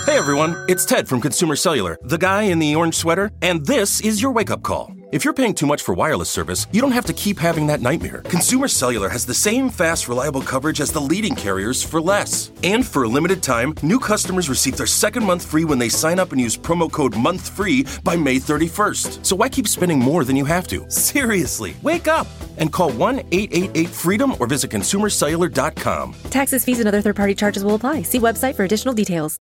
Hey everyone, it's Ted from Consumer Cellular, the guy in the orange sweater, and this is your wake-up call. If you're paying too much for wireless service, you don't have to keep having that nightmare. Consumer Cellular has the same fast, reliable coverage as the leading carriers for less. And for a limited time, new customers receive their second month free when they sign up and use promo code MONTHFREE by May 31st. So why keep spending more than you have to? Seriously, wake up and call 1-888-FREEDOM or visit consumercellular.com. Taxes, fees, and other third-party charges will apply. See website for additional details.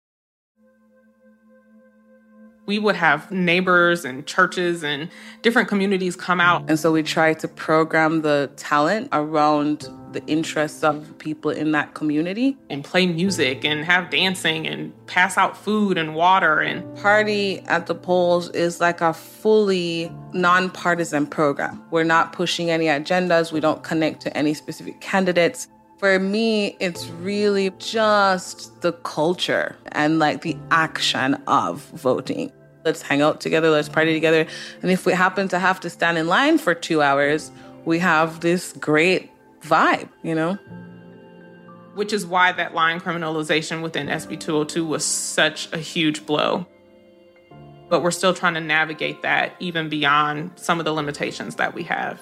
We would have neighbors and churches and different communities come out. And so we try to program the talent around the interests of people in that community. And play music and have dancing and pass out food and water. And Party at the Polls is like a fully nonpartisan program. We're not pushing any agendas. We don't connect to any specific candidates. For me, it's really just the culture and like the action of voting. Let's hang out together, let's party together. And if we happen to have to stand in line for 2 hours, we have this great vibe, you know? Which is why that line criminalization within SB 202 was such a huge blow. But we're still trying to navigate that even beyond some of the limitations that we have.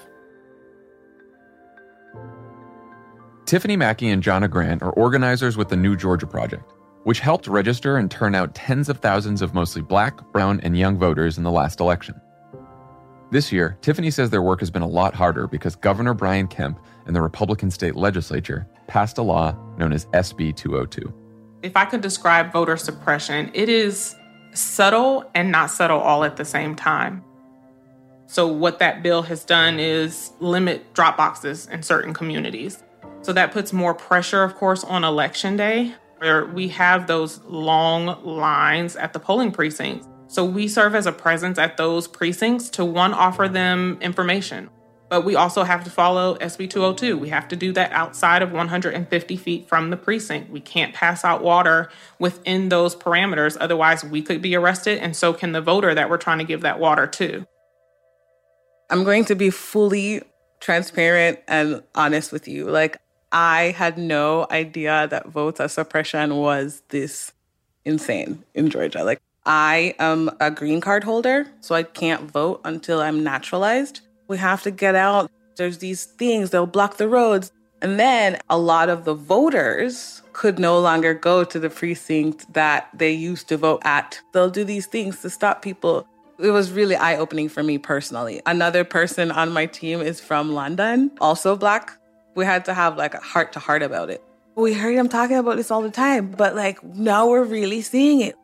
Tiffany Mackey and Jonna Grant are organizers with the New Georgia Project, which helped register and turn out tens of thousands of mostly Black, brown, and young voters in the last election. This year, Tiffany says their work has been a lot harder because Governor Brian Kemp and the Republican state legislature passed a law known as SB 202. If I could describe voter suppression, it is subtle and not subtle all at the same time. So what that bill has done is limit drop boxes in certain communities. So that puts more pressure, of course, on Election Day, where we have those long lines at the polling precincts. So we serve as a presence at those precincts to, one, offer them information. But we also have to follow SB 202. We have to do that outside of 150 feet from the precinct. We can't pass out water within those parameters. Otherwise, we could be arrested, and so can the voter that we're trying to give that water to. I'm going to be fully transparent and honest with you. I had no idea that voter suppression was this insane in Georgia. I am a green card holder, so I can't vote until I'm naturalized. We have to get out. There's these things, they'll block the roads. And then a lot of the voters could no longer go to the precinct that they used to vote at. They'll do these things to stop people. It was really eye-opening for me personally. Another person on my team is from London, also Black. We had to have a heart-to-heart about it. We heard him talking about this all the time, but now we're really seeing it.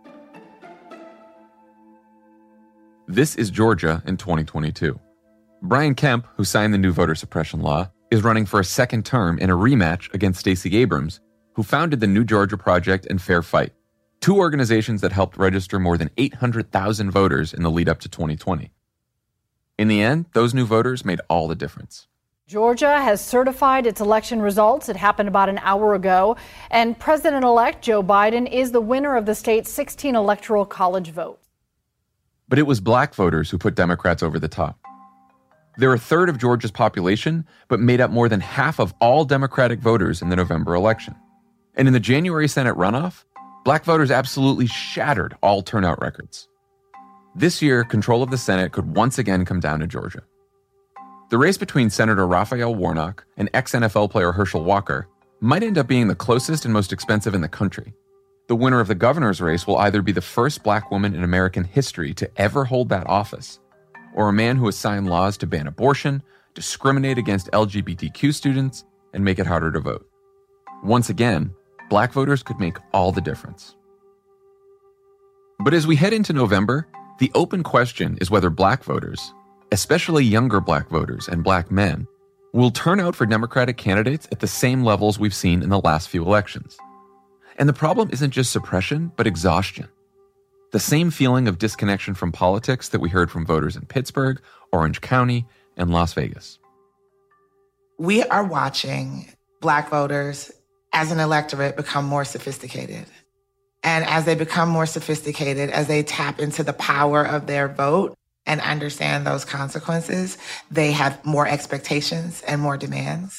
This is Georgia in 2022. Brian Kemp, who signed the new voter suppression law, is running for a second term in a rematch against Stacey Abrams, who founded the New Georgia Project and Fair Fight, two organizations that helped register more than 800,000 voters in the lead up to 2020. In the end, those new voters made all the difference. Georgia has certified its election results. It happened about an hour ago. And President-elect Joe Biden is the winner of the state's 16 electoral college votes. But it was Black voters who put Democrats over the top. They're a third of Georgia's population, but made up more than half of all Democratic voters in the November election. And in the January Senate runoff, Black voters absolutely shattered all turnout records. This year, control of the Senate could once again come down to Georgia. The race between Senator Raphael Warnock and ex-NFL player Herschel Walker might end up being the closest and most expensive in the country. The winner of the governor's race will either be the first Black woman in American history to ever hold that office, or a man who has signed laws to ban abortion, discriminate against LGBTQ students, and make it harder to vote. Once again, Black voters could make all the difference. But as we head into November, the open question is whether Black voters, especially younger Black voters and Black men, will turn out for Democratic candidates at the same levels we've seen in the last few elections. And the problem isn't just suppression, but exhaustion. The same feeling of disconnection from politics that we heard from voters in Pittsburgh, Orange County, and Las Vegas. We are watching Black voters as an electorate become more sophisticated. And as they become more sophisticated, as they tap into the power of their vote and understand those consequences, they have more expectations and more demands.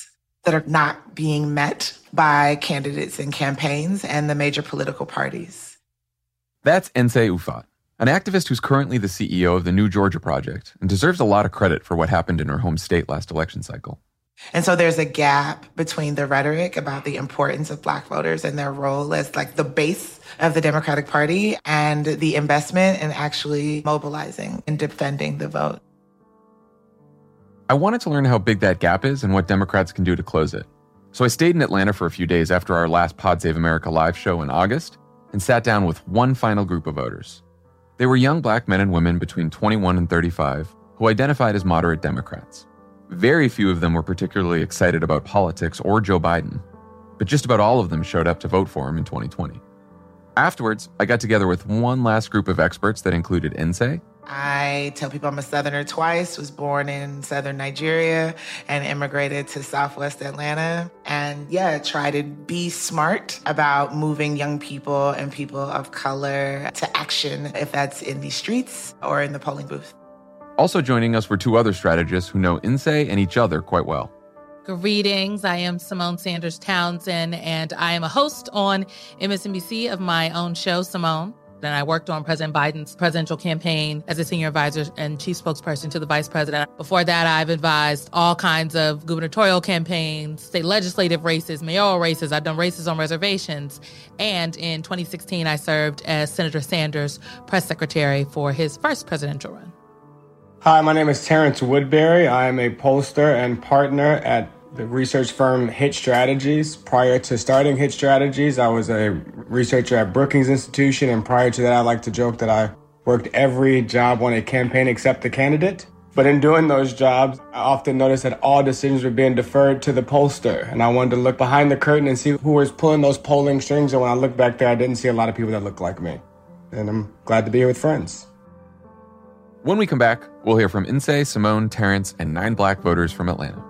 that are not being met by candidates and campaigns and the major political parties. That's Nsé Ufot, an activist who's currently the CEO of the New Georgia Project and deserves a lot of credit for what happened in her home state last election cycle. And so there's a gap between the rhetoric about the importance of Black voters and their role as like the base of the Democratic Party and the investment in actually mobilizing and defending the vote. I wanted to learn how big that gap is and what Democrats can do to close it. So I stayed in Atlanta for a few days after our last Pod Save America live show in August and sat down with one final group of voters. They were young Black men and women between 21 and 35 who identified as moderate Democrats. Very few of them were particularly excited about politics or Joe Biden, but just about all of them showed up to vote for him in 2020. Afterwards, I got together with one last group of experts that included Nsé. I tell people I'm a Southerner twice, was born in Southern Nigeria and immigrated to Southwest Atlanta. And try to be smart about moving young people and people of color to action, if that's in the streets or in the polling booth. Also joining us were two other strategists who know Nsé and each other quite well. Greetings. I am Simone Sanders Townsend, and I am a host on MSNBC of my own show, Simone. And I worked on President Biden's presidential campaign as a senior advisor and chief spokesperson to the vice president. Before that, I've advised all kinds of gubernatorial campaigns, state legislative races, mayoral races. I've done races on reservations. And in 2016, I served as Senator Sanders' press secretary for his first presidential run. Hi, my name is Terrence Woodbury. I am a pollster and partner at the research firm Hit Strategies. Prior to starting Hit Strategies, I was a researcher at Brookings Institution, and prior to that, I like to joke that I worked every job on a campaign except the candidate. But in doing those jobs, I often noticed that all decisions were being deferred to the pollster, and I wanted to look behind the curtain and see who was pulling those polling strings, and when I looked back there, I didn't see a lot of people that looked like me. And I'm glad to be here with friends. When we come back, we'll hear from Nsé, Simone, Terrence, and 9 Black voters from Atlanta.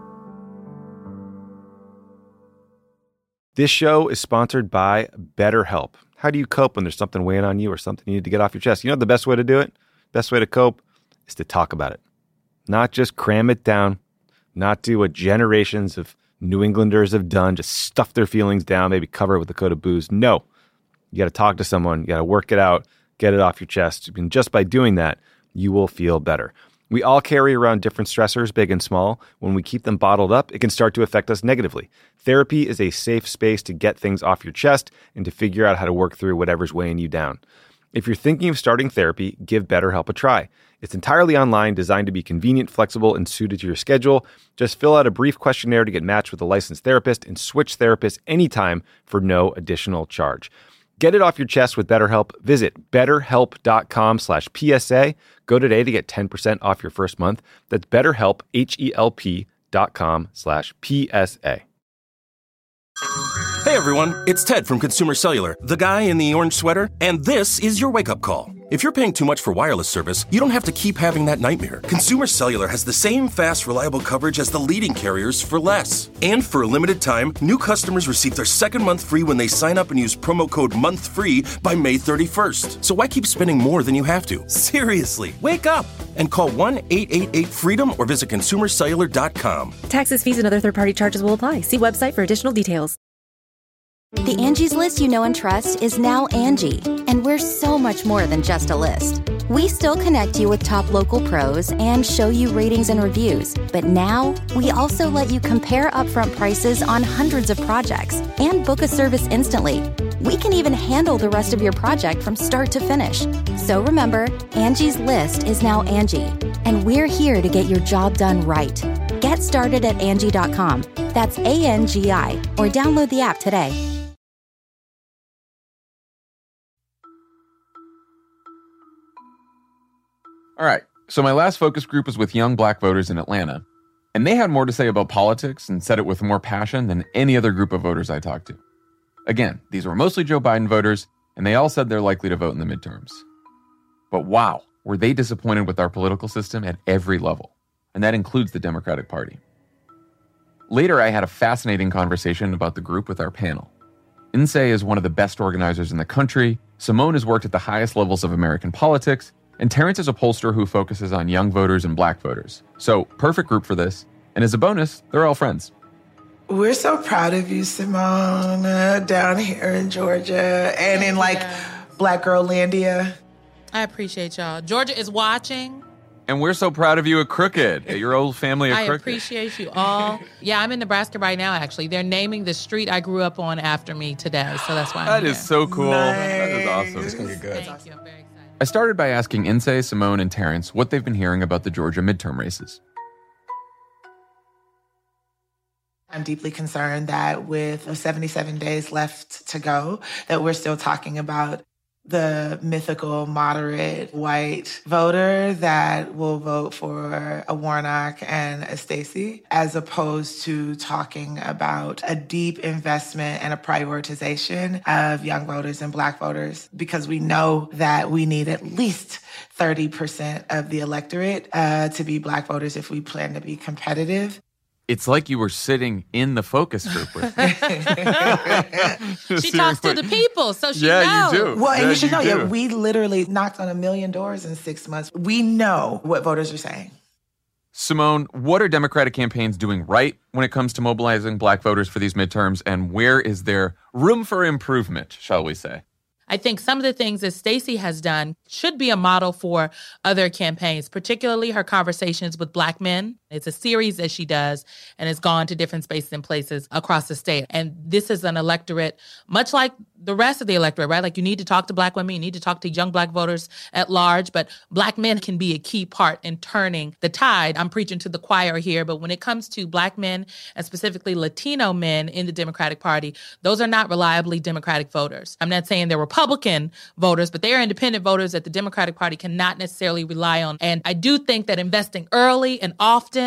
This show is sponsored by BetterHelp. How do you cope when there's something weighing on you or something you need to get off your chest? You know the best way to do it? Best way to cope is to talk about it. Not just cram it down, not do what generations of New Englanders have done, just stuff their feelings down, maybe cover it with a coat of booze. No, you got to talk to someone, you got to work it out, get it off your chest. And just by doing that, you will feel better. We all carry around different stressors, big and small. When we keep them bottled up, it can start to affect us negatively. Therapy is a safe space to get things off your chest and to figure out how to work through whatever's weighing you down. If you're thinking of starting therapy, give BetterHelp a try. It's entirely online, designed to be convenient, flexible, and suited to your schedule. Just fill out a brief questionnaire to get matched with a licensed therapist and switch therapists anytime for no additional charge. Get it off your chest with BetterHelp. Visit betterhelp.com/PSA. Go today to get 10% off your first month. That's BetterHelp, HELP.com/PSA. Hey everyone, it's Ted from Consumer Cellular, the guy in the orange sweater, and this is your wake-up call. If you're paying too much for wireless service, you don't have to keep having that nightmare. Consumer Cellular has the same fast, reliable coverage as the leading carriers for less. And for a limited time, new customers receive their second month free when they sign up and use promo code MONTHFREE by May 31st. So why keep spending more than you have to? Seriously, wake up and call 1-888-FREEDOM or visit consumercellular.com. Taxes, fees, and other third-party charges will apply. See website for additional details. The Angie's List you know and trust is now Angie, and we're so much more than just a list. We still connect you with top local pros and show you ratings and reviews, but now we also let you compare upfront prices on hundreds of projects and book a service instantly. We can even handle the rest of your project from start to finish. So remember, Angie's List is now Angie, and we're here to get your job done right. Get started at Angie.com. That's ANGI, or download the app today. All right, so my last focus group was with young Black voters in Atlanta, and they had more to say about politics and said it with more passion than any other group of voters I talked to. Again, these were mostly Joe Biden voters, and they all said they're likely to vote in the midterms. But wow, were they disappointed with our political system at every level, and that includes the Democratic Party. Later, I had a fascinating conversation about the group with our panel. Nsé is one of the best organizers in the country, Simone has worked at the highest levels of American politics, and Terrence is a pollster who focuses on young voters and Black voters. So, perfect group for this. And as a bonus, they're all friends. We're so proud of you, Simone, down here in Georgia and in Black Girl Landia. I appreciate y'all. Georgia is watching. And we're so proud of you at Crooked, at your old family at Crooked. I appreciate you all. Yeah, I'm in Nebraska right now, actually. They're naming the street I grew up on after me today, so that's why I'm That here. is so cool. Nice. That is awesome. It's going to be good. Thank you. I'm very excited. I started by asking Inse, Simone, and Terrence what they've been hearing about the Georgia midterm races. I'm deeply concerned that with 77 days left to go, that we're still talking about the mythical moderate white voter that will vote for a Warnock and a Stacey, as opposed to talking about a deep investment and a prioritization of young voters and Black voters, because we know that we need at least 30% of the electorate to be Black voters if we plan to be competitive. It's like you were sitting in the focus group with me. She talks to the people, so she knows. Yeah, you do. Well, and you should know, do. we literally knocked on 1 million doors in 6 months. We know what voters are saying. Simone, what are Democratic campaigns doing right when it comes to mobilizing Black voters for these midterms, and where is there room for improvement, shall we say? I think some of the things that Stacey has done should be a model for other campaigns, particularly her conversations with Black men. It's a series that she does and has gone to different spaces and places across the state. And this is an electorate, much like the rest of the electorate, right? Like, you need to talk to Black women, you need to talk to young Black voters at large, but Black men can be a key part in turning the tide. I'm preaching to the choir here, but when it comes to Black men and specifically Latino men in the Democratic Party, those are not reliably Democratic voters. I'm not saying they're Republican voters, but they are independent voters that the Democratic Party cannot necessarily rely on. And I do think that investing early and often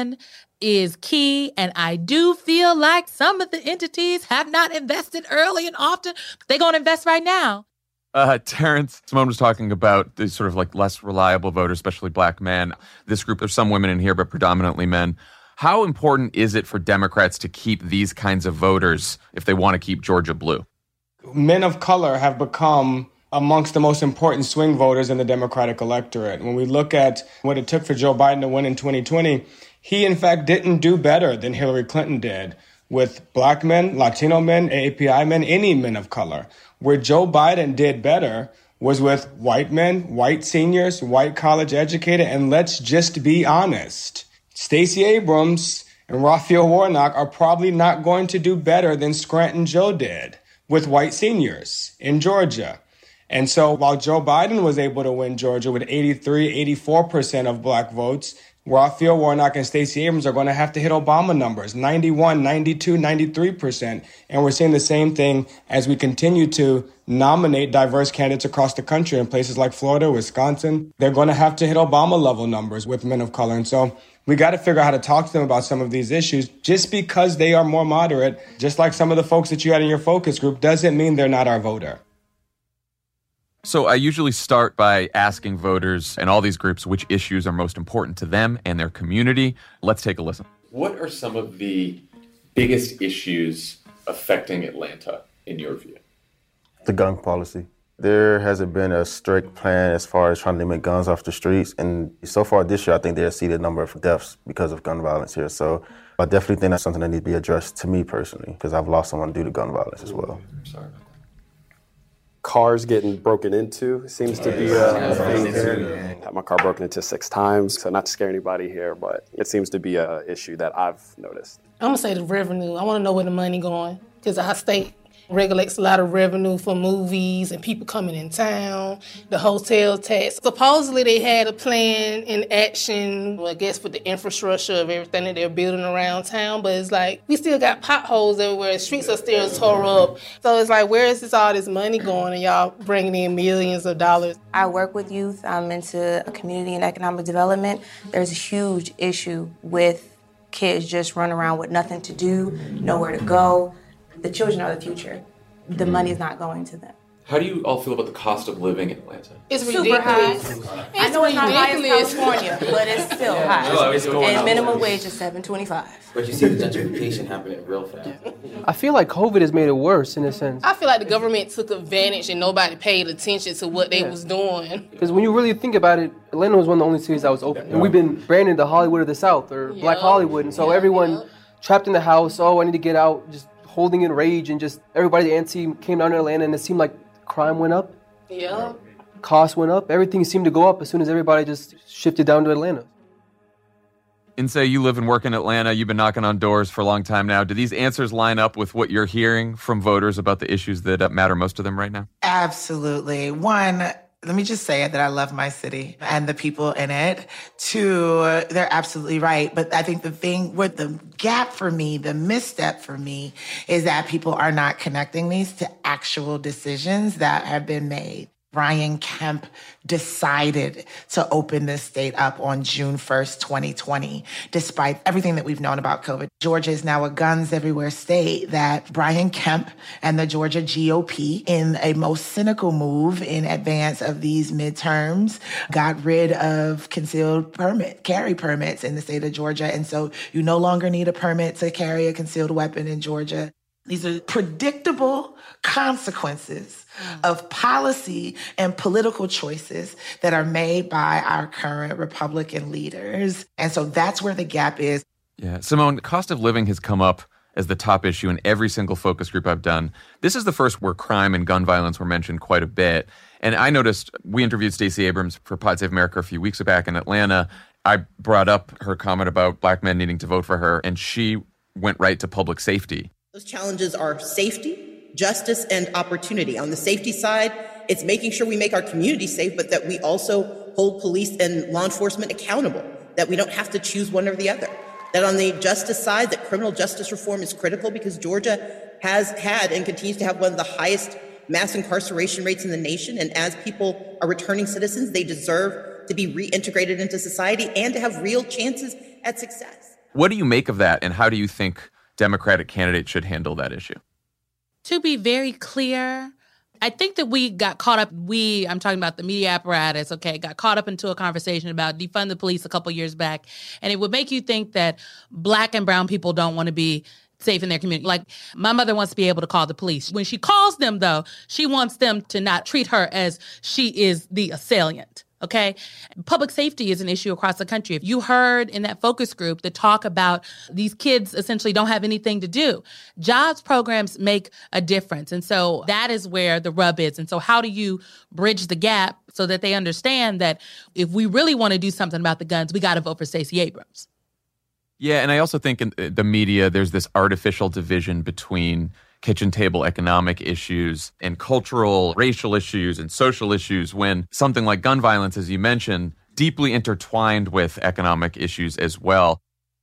is key, and I do feel like some of the entities have not invested early and often. They're going to invest right now. Terrence, Simone was talking about the sort of like less reliable voters, especially Black men. This group, there's some women in here, but predominantly men. How important is it for Democrats to keep these kinds of voters if they want to keep Georgia blue? Men of color have become amongst the most important swing voters in the Democratic electorate. When we look at what it took for Joe Biden to win in 2020, he, in fact, didn't do better than Hillary Clinton did with Black men, Latino men, AAPI men, any men of color. Where Joe Biden did better was with white men, white seniors, white college educated, and let's just be honest. Stacey Abrams and Raphael Warnock are probably not going to do better than Scranton Joe did with white seniors in Georgia. And so while Joe Biden was able to win Georgia with 83, 84% of Black votes, Raphael Warnock and Stacey Abrams are going to have to hit Obama numbers, 91, 92, 93%. And we're seeing the same thing as we continue to nominate diverse candidates across the country in places like Florida, Wisconsin. They're going to have to hit Obama level numbers with men of color. And so we got to figure out how to talk to them about some of these issues. Just because they are more moderate, just like some of the folks that you had in your focus group, doesn't mean they're not our voter. So I usually start by asking voters and all these groups which issues are most important to them and their community. Let's take a listen. What are some of the biggest issues affecting Atlanta, in your view? The gun policy. There hasn't been a strict plan as far as trying to limit guns off the streets. And so far this year, I think they exceeded the number of deaths because of gun violence here. So I definitely think that's something that needs to be addressed to me personally, because I've lost someone due to gun violence as well. I'm sorry about that. Cars getting broken into seems to be a thing here. Had my car broken into 6 times, so not to scare anybody here, but it seems to be an issue that I've noticed. I'm gonna say the revenue. I want to know where the money going, because our state regulates a lot of revenue for movies and people coming in town, the hotel tax. Supposedly they had a plan in action, I guess, with the infrastructure of everything that they're building around town, but it's like, we still got potholes everywhere, streets are still tore up. So it's like, where is all this money going, and y'all bringing in millions of dollars? I work with youth. I'm into community and economic development. There's a huge issue with kids just running around with nothing to do, nowhere to go. The children are the future. The money's not going to them. How do you all feel about the cost of living in Atlanta? It's super ridiculous. high. I know it's not high as California, but it's still high. And minimum wage is $7.25. But you see the gentrification happening real fast. I feel like COVID has made it worse in a sense. I feel like the government took advantage and nobody paid attention to what they was doing. Because when you really think about it, Atlanta was one of the only cities that was open. And we've been branded the Hollywood of the South, or Black Hollywood. And so everyone trapped in the house. Oh, I need to get out. Just holding in rage, and just everybody, the ANT came down to Atlanta, and it seemed like crime went up. Yeah. Costs went up. Everything seemed to go up as soon as everybody just shifted down to Atlanta. Inse, you live and work in Atlanta. You've been knocking on doors for a long time now. Do these answers line up with what you're hearing from voters about the issues that matter most to them right now? Absolutely. One, let me just say that I love my city and the people in it. Two, they're absolutely right. But I think the thing with the gap for me, the misstep for me, is that people are not connecting these to actual decisions that have been made. Brian Kemp decided to open this state up on June 1st, 2020, despite everything that we've known about COVID. Georgia is now a guns everywhere state that Brian Kemp and the Georgia GOP, in a most cynical move in advance of these midterms, got rid of concealed carry permits in the state of Georgia. And so you no longer need a permit to carry a concealed weapon in Georgia. These are predictable consequences of policy and political choices that are made by our current Republican leaders. And so that's where the gap is. Yeah. Simone, the cost of living has come up as the top issue in every single focus group I've done. This is the first where crime and gun violence were mentioned quite a bit. And I noticed we interviewed Stacey Abrams for Pod Save America a few weeks back in Atlanta. I brought up her comment about black men needing to vote for her, and she went right to public safety. Those challenges are safety, justice, and opportunity. On the safety side, it's making sure we make our community safe, but that we also hold police and law enforcement accountable, that we don't have to choose one or the other. That on the justice side, that criminal justice reform is critical because Georgia has had and continues to have one of the highest mass incarceration rates in the nation. And as people are returning citizens, they deserve to be reintegrated into society and to have real chances at success. What do you make of that, and how do you think Democratic candidates should handle that issue? To be very clear, I think that we got caught up, I'm talking about the media apparatus, got caught up into a conversation about defund the police a couple years back. And it would make you think that black and brown people don't want to be safe in their community. Like, my mother wants to be able to call the police. When she calls them, though, she wants them to not treat her as she is the assailant. Okay? Public safety is an issue across the country. If you heard in that focus group the talk about these kids essentially don't have anything to do, jobs programs make a difference. And so that is where the rub is. And so how do you bridge the gap so that they understand that if we really want to do something about the guns, we got to vote for Stacey Abrams? Yeah, and I also think in the media, there's this artificial division between kitchen table economic issues and cultural, racial issues and social issues, when something like gun violence, as you mentioned, deeply intertwined with economic issues as well.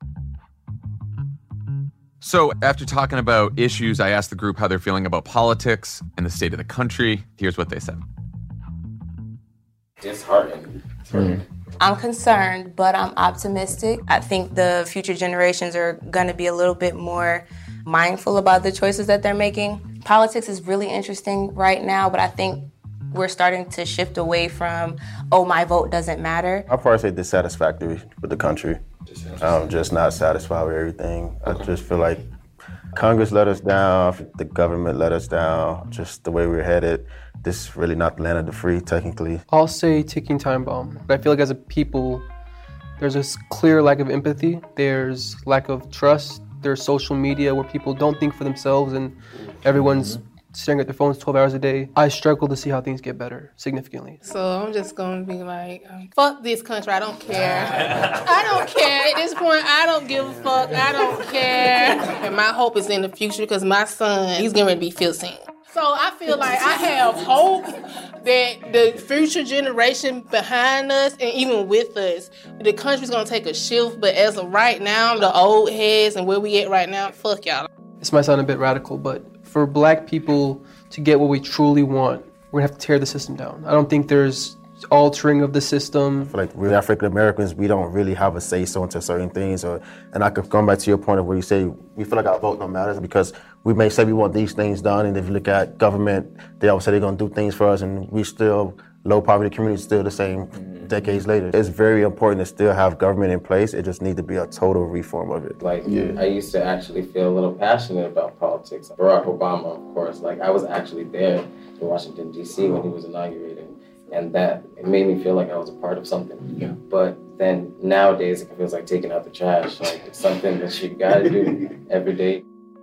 So after talking about issues, I asked the group how they're feeling about politics and the state of the country. Here's what they said. Disheartened. I'm concerned, but I'm optimistic. I think the future generations are going to be a little bit more mindful about the choices that they're making. Politics is really interesting right now, but I think we're starting to shift away from, my vote doesn't matter. I'll probably say dissatisfactory with the country. I'm just not satisfied with everything. I just feel like Congress let us down, the government let us down, just the way we're headed. This is really not the land of the free, technically. I'll say ticking time bomb. I feel like as a people, there's a clear lack of empathy. There's lack of trust. There's social media where people don't think for themselves and everyone's staring at their phones 12 hours a day. I struggle to see how things get better significantly. So I'm just going to be like, fuck this country. I don't care. I don't care. At this point, I don't give a fuck. I don't care. And my hope is in the future because my son, he's getting ready to be 15. So I feel like I have hope that the future generation behind us and even with us, the country's going to take a shift. But as of right now, the old heads and where we at right now, fuck y'all. This might sound a bit radical, but for black people to get what we truly want, we're going to have to tear the system down. I don't think there's altering of the system. I feel like we're African Americans, we don't really have a say-so into certain things. And I could come back to your point of where you say we feel like our vote don't matter because we may say we want these things done, and if you look at government, they always say they're going to do things for us, and we still, low poverty communities still the same decades later. It's very important to still have government in place. It just needs to be a total reform of it. I used to actually feel a little passionate about politics. Barack Obama, of course, I was actually there in Washington, D.C. when he was inaugurated. And that, it made me feel like I was a part of something. Yeah. But then nowadays it feels like taking out the trash. Like, it's something that you gotta do every day.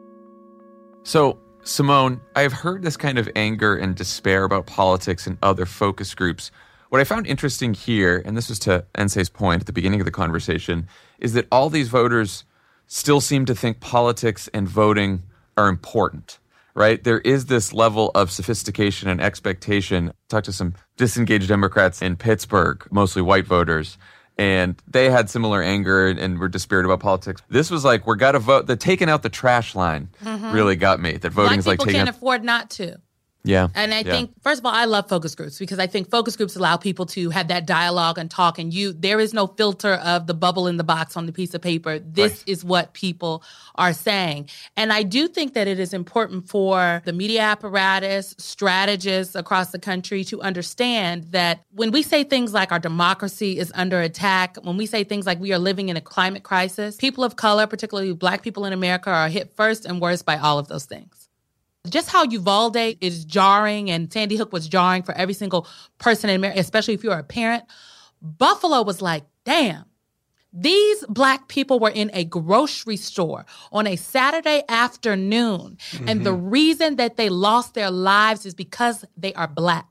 So, Simone, I've heard this kind of anger and despair about politics in other focus groups. What I found interesting here, and this was to Nsei's point at the beginning of the conversation, is that all these voters still seem to think politics and voting are important, right? There is this level of sophistication and expectation. I talked to some disengaged Democrats in Pittsburgh, mostly white voters, and they had similar anger and were despaired about politics. This was like, we're got to vote. The taking out the trash line really got me. That voting is like taking out. Black people can't afford not to. Yeah. And I think, first of all, I love focus groups because I think focus groups allow people to have that dialogue and talk. And there is no filter of the bubble in the box on the piece of paper. This is what people are saying. And I do think that it is important for the media apparatus, strategists across the country to understand that when we say things like our democracy is under attack, when we say things like we are living in a climate crisis, people of color, particularly Black people in America, are hit first and worst by all of those things. Just how Uvalde is jarring and Sandy Hook was jarring for every single person in America, especially if you're a parent, Buffalo was like, damn, these Black people were in a grocery store on a Saturday afternoon. And the reason that they lost their lives is because they are Black.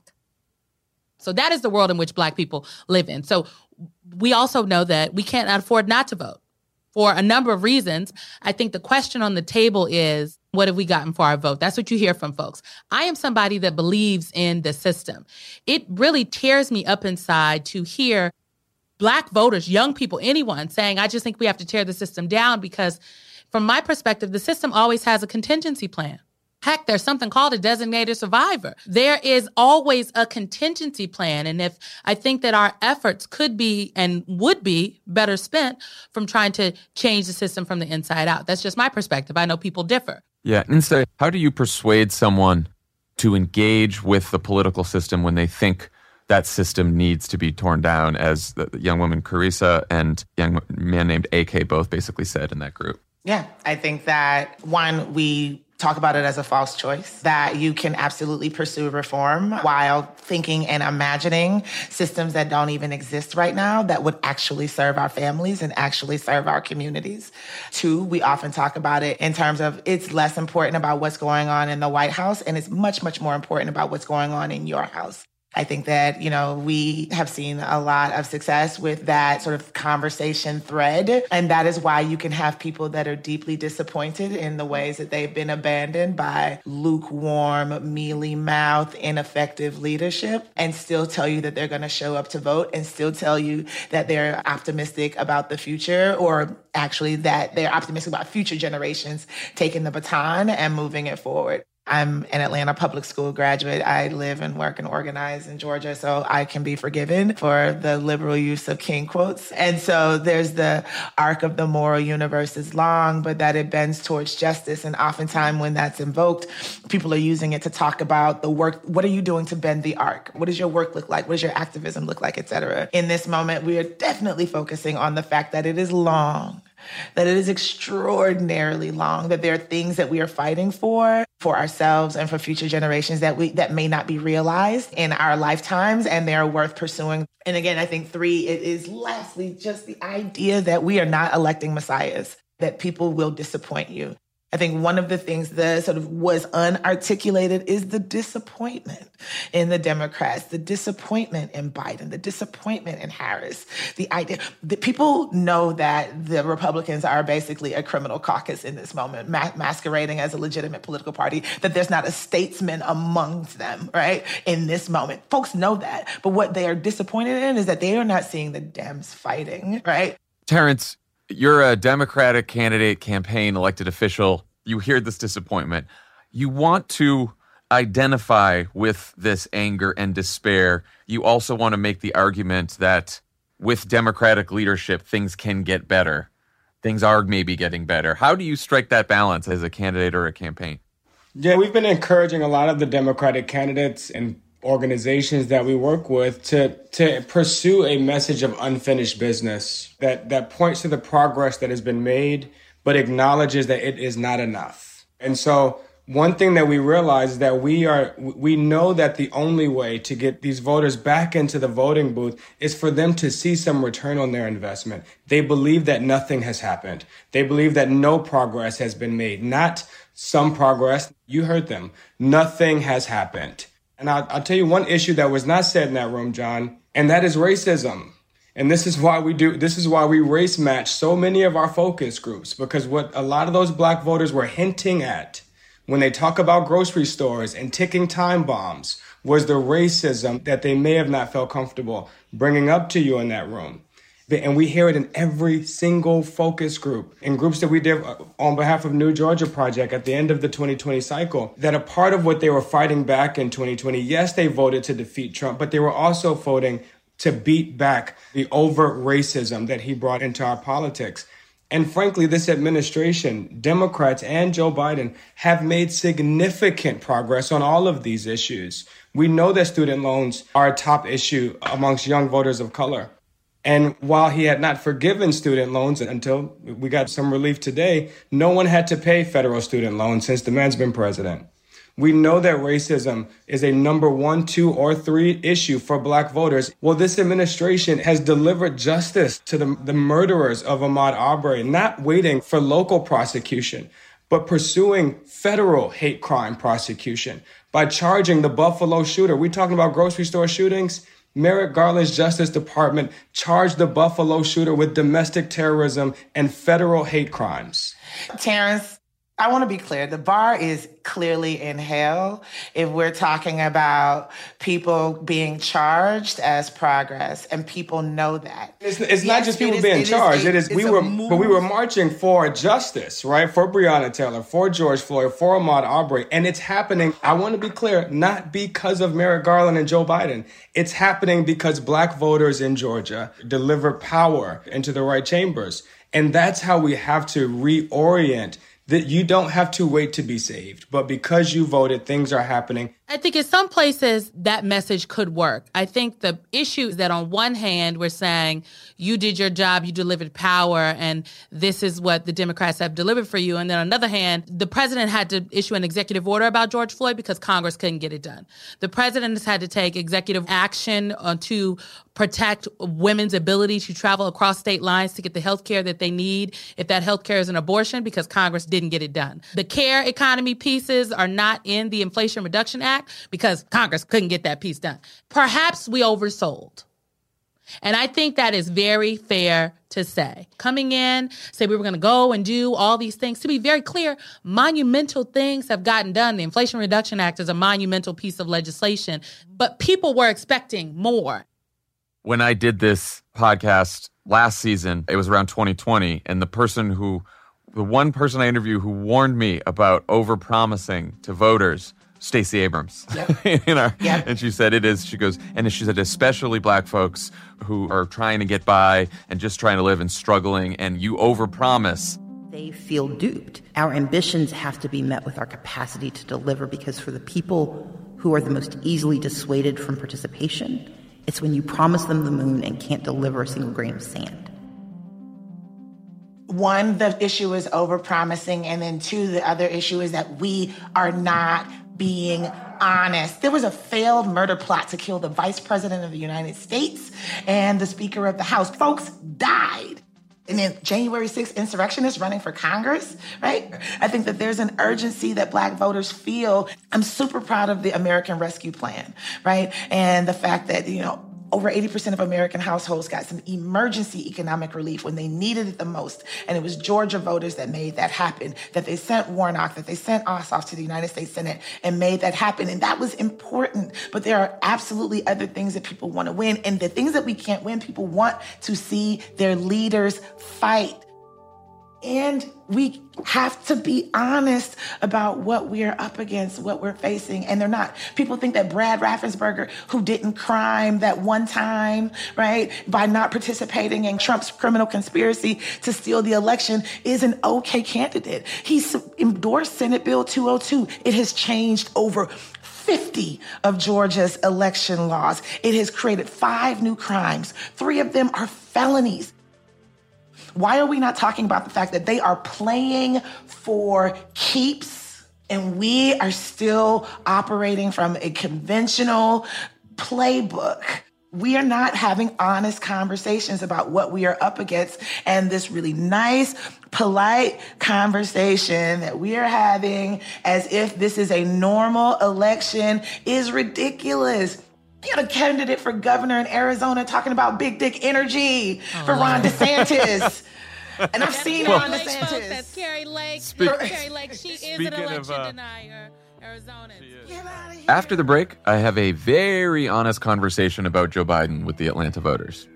So that is the world in which Black people live in. So we also know that we can't afford not to vote for a number of reasons. I think the question on the table is, what have we gotten for our vote? That's what you hear from folks. I am somebody that believes in the system. It really tears me up inside to hear Black voters, young people, anyone saying, I just think we have to tear the system down because from my perspective, the system always has a contingency plan. Heck, there's something called a designated survivor. There is always a contingency plan. And if I think that our efforts could be and would be better spent from trying to change the system from the inside out. That's just my perspective. I know people differ. Yeah. Nsei, how do you persuade someone to engage with the political system when they think that system needs to be torn down, as the young woman Carissa and young man named AK both basically said in that group? Yeah, I think that, one, we talk about it as a false choice, that you can absolutely pursue reform while thinking and imagining systems that don't even exist right now that would actually serve our families and actually serve our communities. Two, we often talk about it in terms of it's less important about what's going on in the White House, and it's much, much more important about what's going on in your house. I think that, we have seen a lot of success with that sort of conversation thread. And that is why you can have people that are deeply disappointed in the ways that they've been abandoned by lukewarm, mealy-mouthed, ineffective leadership and still tell you that they're going to show up to vote and still tell you that they're optimistic about the future, or actually that they're optimistic about future generations taking the baton and moving it forward. I'm an Atlanta public school graduate. I live and work and organize in Georgia, so I can be forgiven for the liberal use of king quotes. And so there's the arc of the moral universe is long, but that it bends towards justice. And oftentimes when that's invoked, people are using it to talk about the work. What are you doing to bend the arc? What does your work look like? What does your activism look like, et cetera? In this moment, we are definitely focusing on the fact that it is long, that it is extraordinarily long, that there are things that we are fighting for ourselves and for future generations that may not be realized in our lifetimes, and they're worth pursuing. And again, I think three, it is lastly just the idea that we are not electing messiahs, that people will disappoint you. I think one of the things that sort of was unarticulated is the disappointment in the Democrats, the disappointment in Biden, the disappointment in Harris. The idea that people know that the Republicans are basically a criminal caucus in this moment, masquerading as a legitimate political party, that there's not a statesman amongst them, right, in this moment. Folks know that. But what they are disappointed in is that they are not seeing the Dems fighting, right? Terrence, you're a Democratic candidate, campaign, elected official. You hear this disappointment. You want to identify with this anger and despair. You also want to make the argument that with Democratic leadership, things can get better. Things are maybe getting better. How do you strike that balance as a candidate or a campaign? Yeah, we've been encouraging a lot of the Democratic candidates and organizations that we work with to pursue a message of unfinished business that points to the progress that has been made, but acknowledges that it is not enough. And so one thing that we realize is that we know that the only way to get these voters back into the voting booth is for them to see some return on their investment. They believe that nothing has happened. They believe that no progress has been made, not some progress. You heard them. Nothing has happened. And I'll tell you one issue that was not said in that room, John, and that is racism. And this is why we race match so many of our focus groups, because what a lot of those black voters were hinting at when they talk about grocery stores and ticking time bombs was the racism that they may have not felt comfortable bringing up to you in that room. And we hear it in every single focus group, in groups that we did on behalf of New Georgia Project at the end of the 2020 cycle, that a part of what they were fighting back in 2020, yes, they voted to defeat Trump, but they were also voting to beat back the overt racism that he brought into our politics. And frankly, this administration, Democrats and Joe Biden, have made significant progress on all of these issues. We know that student loans are a top issue amongst young voters of color. And while he had not forgiven student loans until we got some relief today, no one had to pay federal student loans since the man's been president. We know that racism is a number 1, 2, or 3 issue for black voters. Well, this administration has delivered justice to the murderers of Ahmaud Arbery, not waiting for local prosecution, but pursuing federal hate crime prosecution by charging the Buffalo shooter. We're talking about grocery store shootings. Merrick Garland's Justice Department charged the Buffalo shooter with domestic terrorism and federal hate crimes. Terrence, I want to be clear. The bar is clearly in hell if we're talking about people being charged as progress, and people know that. It's not just people being charged. We were marching for justice, right? For Breonna Taylor, for George Floyd, for Ahmaud Arbery, and it's happening. I want to be clear, not because of Merrick Garland and Joe Biden. It's happening because black voters in Georgia deliver power into the right chambers, and that's how we have to reorient. That you don't have to wait to be saved, but because you voted, things are happening. I think in some places that message could work. I think the issue is that on one hand, we're saying you did your job, you delivered power, and this is what the Democrats have delivered for you. And then on the other hand, the president had to issue an executive order about George Floyd because Congress couldn't get it done. The president has had to take executive action to protect women's ability to travel across state lines to get the health care that they need, if that health care is an abortion, because Congress didn't get it done. The care economy pieces are not in the Inflation Reduction Act because Congress couldn't get that piece done. Perhaps we oversold. And I think that is very fair to say. Coming in, say we were going to go and do all these things. To be very clear, monumental things have gotten done. The Inflation Reduction Act is a monumental piece of legislation, but people were expecting more. When I did this podcast last season, it was around 2020, and the one person I interviewed who warned me about overpromising to voters, Stacey Abrams. Yep. And she said she goes, and she said, especially black folks who are trying to get by and just trying to live and struggling, and you overpromise. They feel duped. Our ambitions have to be met with our capacity to deliver, because for the people who are the most easily dissuaded from participation, it's when you promise them the moon and can't deliver a single grain of sand. One, the issue is overpromising, and then two, the other issue is that we are not being honest. There was a failed murder plot to kill the Vice President of the United States and the Speaker of the House. Folks died. And then January 6th insurrectionists running for Congress, right? I think that there's an urgency that black voters feel. I'm super proud of the American Rescue Plan, right? And the fact that, over 80% of American households got some emergency economic relief when they needed it the most. And it was Georgia voters that made that happen, that they sent Warnock, that they sent Ossoff to the United States Senate and made that happen. And that was important. But there are absolutely other things that people want to win. And the things that we can't win, people want to see their leaders fight. And we have to be honest about what we're up against, what we're facing, and they're not. People think that Brad Raffensperger, who didn't crime that one time, right, by not participating in Trump's criminal conspiracy to steal the election, is an okay candidate. He's endorsed Senate Bill 202. It has changed over 50 of Georgia's election laws. It has created 5 new crimes. 3 of them are felonies. Why are we not talking about the fact that they are playing for keeps And we are still operating from a conventional playbook. We are not having honest conversations about what we are up against. And this really nice, polite conversation that we are having as if this is a normal election is ridiculous. You got a candidate for governor in Arizona talking about big dick energy for Ron DeSantis. And I've seen Ron DeSantis. That's Carrie Lake. Carrie Lake, she is an election denier. Arizona. After the break, I have a very honest conversation about Joe Biden with the Atlanta voters.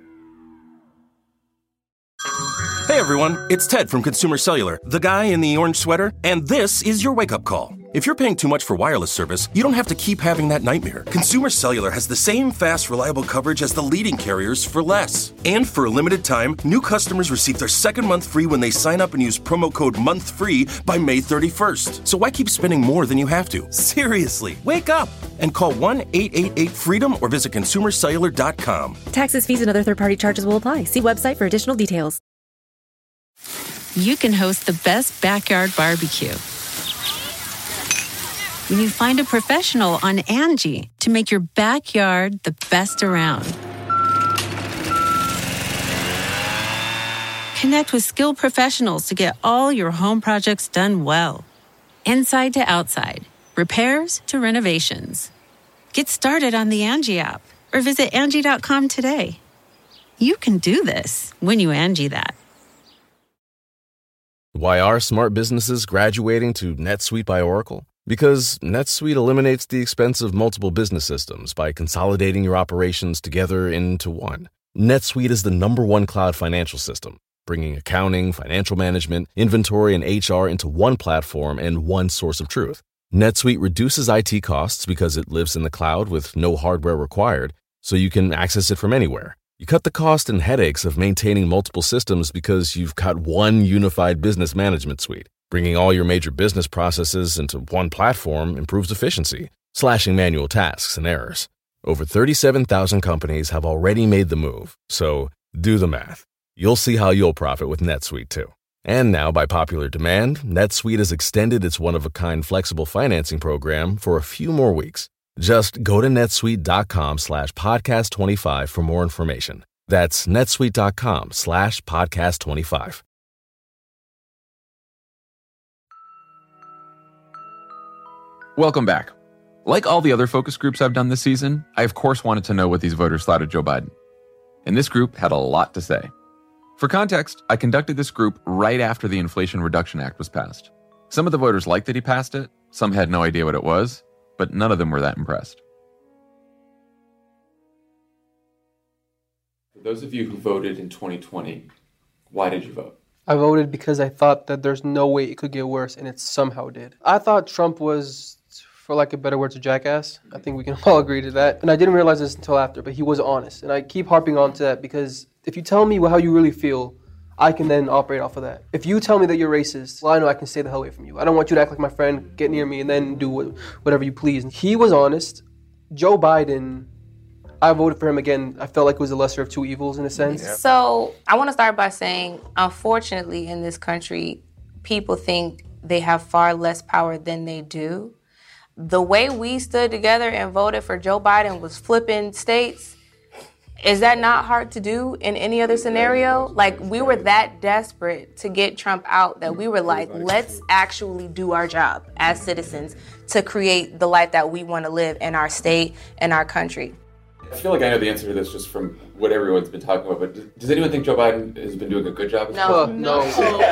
Hey everyone, it's Ted from Consumer Cellular, the guy in the orange sweater, and this is your wake-up call. If you're paying too much for wireless service, you don't have to keep having that nightmare. Consumer Cellular has the same fast, reliable coverage as the leading carriers for less. And for a limited time, new customers receive their second month free when they sign up and use promo code MONTHFREE by May 31st. So why keep spending more than you have to? Seriously, wake up and call 1-888-FREEDOM or visit consumercellular.com. Taxes, fees, and other third-party charges will apply. See website for additional details. You can host the best backyard barbecue when you find a professional on Angie to make your backyard the best around. Connect with skilled professionals to get all your home projects done well. Inside to outside, repairs to renovations. Get started on the Angie app or visit Angie.com today. You can do this when you Angie that. Why are smart businesses graduating to NetSuite by Oracle? Because NetSuite eliminates the expense of multiple business systems by consolidating your operations together into one. NetSuite is the #1 cloud financial system, bringing accounting, financial management, inventory, and HR into one platform and one source of truth. NetSuite reduces IT costs because it lives in the cloud with no hardware required, so you can access it from anywhere. You cut the cost and headaches of maintaining multiple systems because you've got one unified business management suite. Bringing all your major business processes into one platform improves efficiency, slashing manual tasks and errors. Over 37,000 companies have already made the move, so do the math. You'll see how you'll profit with NetSuite too. And now, by popular demand, NetSuite has extended its one-of-a-kind flexible financing program for a few more weeks. Just go to netsuite.com/podcast25 for more information. That's netsuite.com/podcast25. Welcome back. Like all the other focus groups I've done this season, I of course wanted to know what these voters thought of Joe Biden. And this group had a lot to say. For context, I conducted this group right after the Inflation Reduction Act was passed. Some of the voters liked that he passed it, some had no idea what it was, but none of them were that impressed. For those of you who voted in 2020, why did you vote? I voted because I thought that there's no way it could get worse, and it somehow did. I thought Trump was, for lack of better words, a jackass. I think we can all agree to that. And I didn't realize this until after, but he was honest. And I keep harping on to that because if you tell me how you really feel, I can then operate off of that. If you tell me that you're racist, well, I know I can stay the hell away from you. I don't want you to act like my friend, get near me, and then do whatever you please. He was honest. Joe Biden, I voted for him again. I felt like it was the lesser of two evils in a sense. So I want to start by saying, unfortunately, in this country, people think they have far less power than they do. The way we stood together and voted for Joe Biden was flipping states. Is that not hard to do in any other scenario? Like, we were that desperate to get Trump out that we were like, let's actually do our job as citizens to create the life that we want to live in our state and our country. I feel like I know the answer to this just from what everyone's been talking about, but does anyone think Joe Biden has been doing a good job? No. No.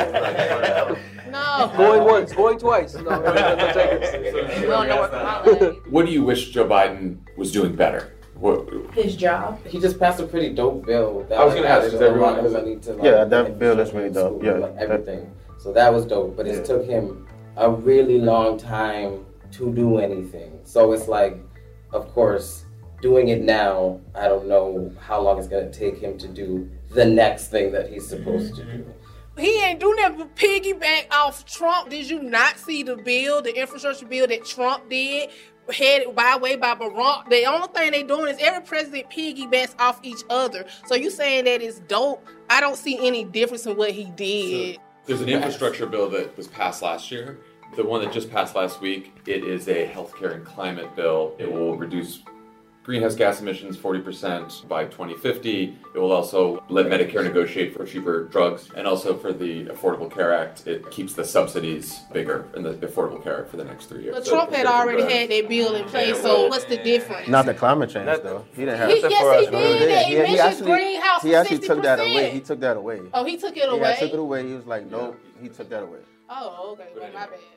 Going once, going twice. No, We don't know where from my leg. What do you wish Joe Biden was doing better? His job. He just passed a pretty dope bill. I was going to ask, does everyone have money to, Yeah, that bill is really dope. Yeah, everything. So that was dope, but it took him a really long time to do anything. So it's like, of course, doing it now, I don't know how long it's going to take him to do the next thing that he's supposed to do. He ain't do nothing but piggyback off Trump. Did you not see the bill, the infrastructure bill that Trump did, headed by Barack? The only thing they doing is every president piggybacks off each other. So you saying that it's dope? I don't see any difference in what he did. So there's an infrastructure bill that was passed last year The one that just passed last week, it is a healthcare and climate bill. It will reduce greenhouse gas emissions 40% by 2050. It will also let Medicare negotiate for cheaper drugs. And also for the Affordable Care Act, it keeps the subsidies bigger in the Affordable Care Act for the next 3 years. But Trump had already had that bill in place, so what's the difference? Not the climate change, though. He didn't have Yes, he did. He mentioned greenhouse He actually took that away. He took that away. Oh, he took it away? He took it away. He was like, no, he took that away. Oh, okay. Well, my bad.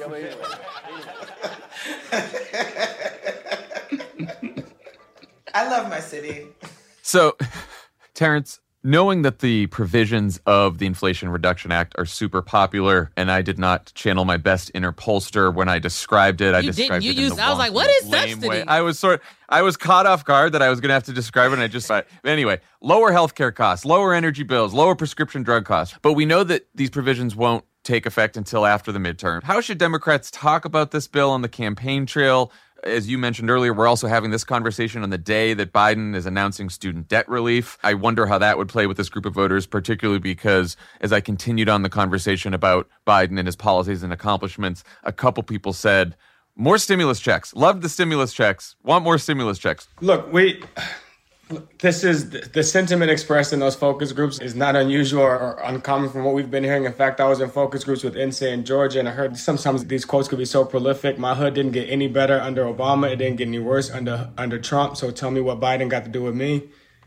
I love my city. So, Terrence, knowing that the provisions of the Inflation Reduction Act are super popular, and I did not channel my best inner pollster when I described it. I was like, what is subsidy? Way. I was caught off guard that I was going to have to describe it, and I just thought, anyway, lower healthcare costs, lower energy bills, lower prescription drug costs. But we know that these provisions won't take effect until after the midterm. How should Democrats talk about this bill on the campaign trail? As you mentioned earlier, we're also having this conversation on the day that Biden is announcing student debt relief. I wonder how that would play with this group of voters, particularly because as I continued on the conversation about Biden and his policies and accomplishments, a couple people said, more stimulus checks. Loved the stimulus checks. Want more stimulus checks. Look, this is the sentiment expressed in those focus groups is not unusual or uncommon from what we've been hearing. In fact, I was in focus groups with NSA in Georgia, and I heard sometimes these quotes could be so prolific. My hood didn't get any better under Obama. It didn't get any worse under Trump. So tell me what Biden got to do with me.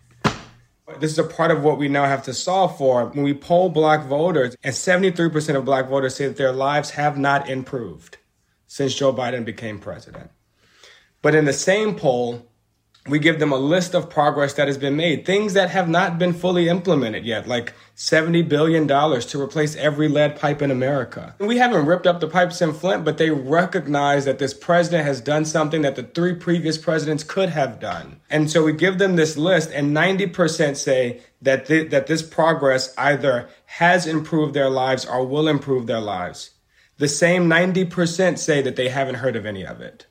This is a part of what we now have to solve for. When we poll black voters, and 73% of black voters say that their lives have not improved since Joe Biden became president. But in the same poll, we give them a list of progress that has been made, things that have not been fully implemented yet, like $70 billion to replace every lead pipe in America. We haven't ripped up the pipes in Flint, but they recognize that this president has done something that the 3 previous presidents could have done. And so we give them this list, and 90% say that this progress either has improved their lives or will improve their lives. The same 90% say that they haven't heard of any of it.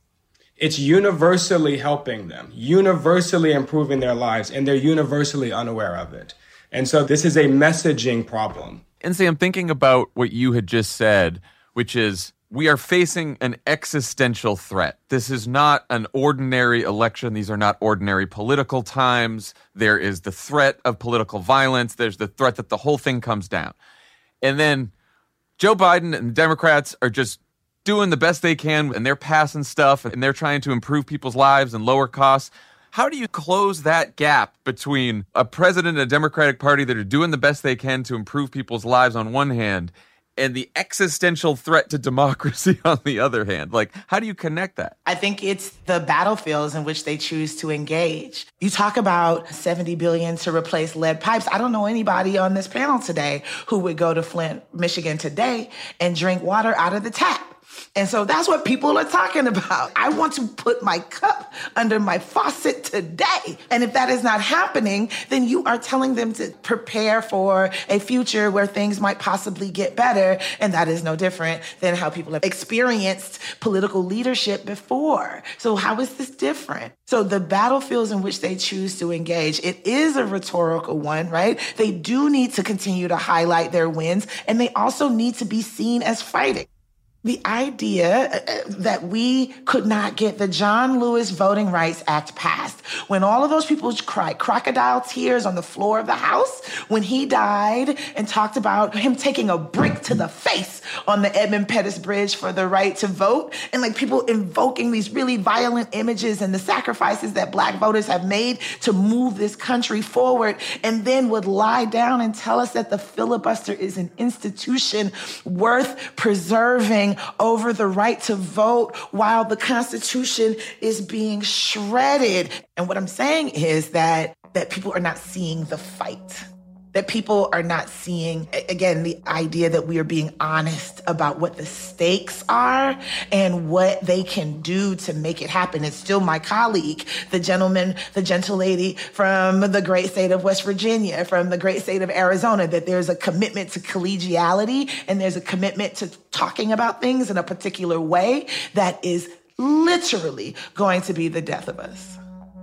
It's universally helping them, universally improving their lives, and they're universally unaware of it. And so this is a messaging problem. And see, I'm thinking about what you had just said, which is we are facing an existential threat. This is not an ordinary election. These are not ordinary political times. There is the threat of political violence. There's the threat that the whole thing comes down. And then Joe Biden and the Democrats are just doing the best they can, and they're passing stuff, and they're trying to improve people's lives and lower costs. How do you close that gap between a president and a Democratic Party that are doing the best they can to improve people's lives on one hand and the existential threat to democracy on the other hand? Like, how do you connect that? I think it's the battlefields in which they choose to engage. You talk about $70 billion to replace lead pipes. I don't know anybody on this panel today who would go to Flint, Michigan today and drink water out of the tap. And so that's what people are talking about. I want to put my cup under my faucet today. And if that is not happening, then you are telling them to prepare for a future where things might possibly get better. And that is no different than how people have experienced political leadership before. So how is this different? So the battlefields in which they choose to engage, it is a rhetorical one, right? They do need to continue to highlight their wins, and they also need to be seen as fighting. The idea that we could not get the John Lewis Voting Rights Act passed when all of those people cried crocodile tears on the floor of the House when he died and talked about him taking a brick to the face on the Edmund Pettus Bridge for the right to vote, and like people invoking these really violent images and the sacrifices that Black voters have made to move this country forward, and then would lie down and tell us that the filibuster is an institution worth preserving over the right to vote while the Constitution is being shredded. And what I'm saying is that people are not seeing the fight, that people are not seeing, again, the idea that we are being honest about what the stakes are and what they can do to make it happen. It's still my colleague, the gentle lady from the great state of West Virginia, from the great state of Arizona, that there's a commitment to collegiality and there's a commitment to talking about things in a particular way that is literally going to be the death of us.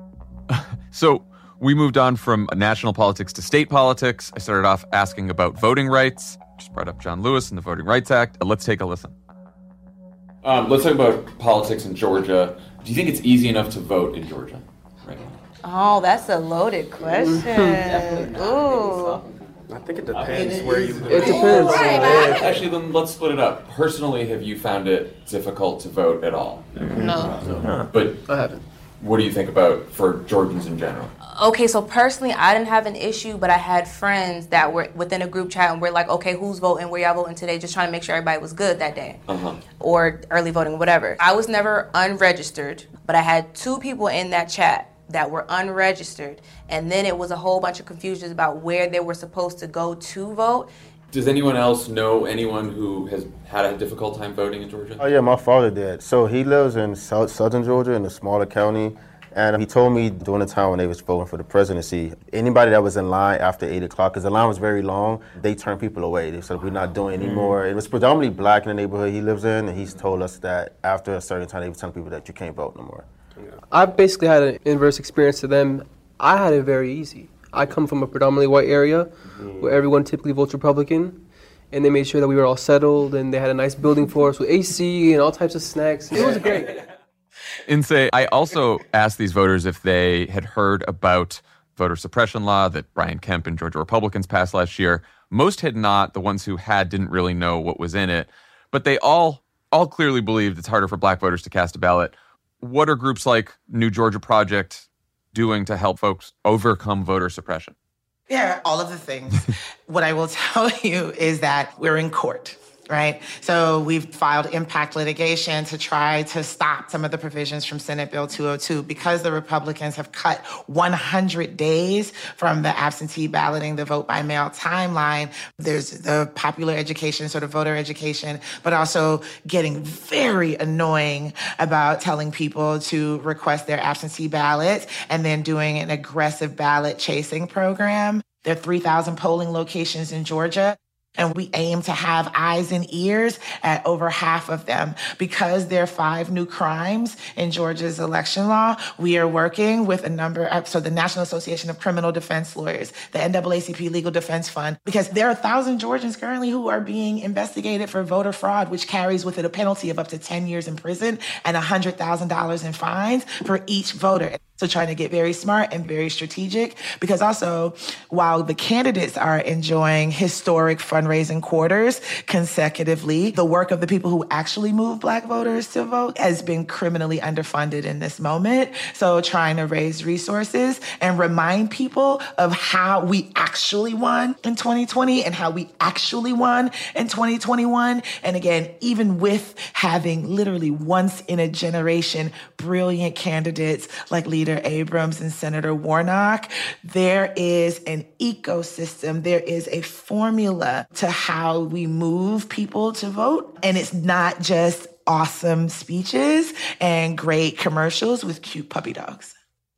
So we moved on from national politics to state politics. I started off asking about voting rights. Just brought up John Lewis and the Voting Rights Act. Let's take a listen. Let's talk about politics in Georgia. Do you think it's easy enough to vote in Georgia right now? Oh, that's a loaded question. Ooh. I think it depends where you live. It depends. Actually, then let's split it up. Personally, have you found it difficult to vote at all? No. But I haven't. what do you think about for Georgians in general? Okay, so personally, I didn't have an issue, but I had friends that were within a group chat and we're like, okay, who's voting? Where y'all voting today? Just trying to make sure everybody was good that day. Or early voting, whatever. I was never unregistered, but I had 2 people in that chat that were unregistered, and then it was a whole bunch of confusion about where they were supposed to go to vote. Does anyone else know anyone who has had a difficult time voting in Georgia? Oh yeah, my father did. So he lives in southern Georgia in a smaller county, and he told me during the time when they was voting for the presidency, anybody that was in line after 8 o'clock, because the line was very long, they turned people away. They said, we're not doing anymore. It was predominantly black in the neighborhood he lives in, and he's told us that after a certain time, they were telling people that you can't vote no more. I basically had an inverse experience to them. I had it very easy. I come from a predominantly white area where everyone typically votes Republican, and they made sure that we were all settled, and they had a nice building for us with AC and all types of snacks. It was great. Insay, I also asked these voters if they had heard about voter suppression law that Brian Kemp and Georgia Republicans passed last year. Most had not. The ones who had didn't really know what was in it, but they all clearly believed it's harder for black voters to cast a ballot. What are groups like New Georgia Project doing to help folks overcome voter suppression? Yeah, all of the things. What I will tell you is that we're in court, right? So we've filed impact litigation to try to stop some of the provisions from Senate Bill 202 because the Republicans have cut 100 days from the absentee balloting, the vote by mail timeline. There's the popular education, sort of voter education, but also getting very annoying about telling people to request their absentee ballots and then doing an aggressive ballot chasing program. There are 3,000 polling locations in Georgia. And we aim to have eyes and ears at over half of them. Because there are 5 new crimes in Georgia's election law, we are working with a number of, so the National Association of Criminal Defense Lawyers, the NAACP Legal Defense Fund, because there are 1,000 Georgians currently who are being investigated for voter fraud, which carries with it a penalty of up to 10 years in prison and $100,000 in fines for each voter. So trying to get very smart and very strategic, because also while the candidates are enjoying historic fundraising quarters consecutively, the work of the people who actually move black voters to vote has been criminally underfunded in this moment. So trying to raise resources and remind people of how we actually won in 2020 and how we actually won in 2021. And again, even with having literally once in a generation brilliant candidates like Leader Abrams and Senator Warnock, there is an ecosystem, there is a formula to how we move people to vote. And it's not just awesome speeches and great commercials with cute puppy dogs.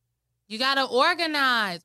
You gotta organize.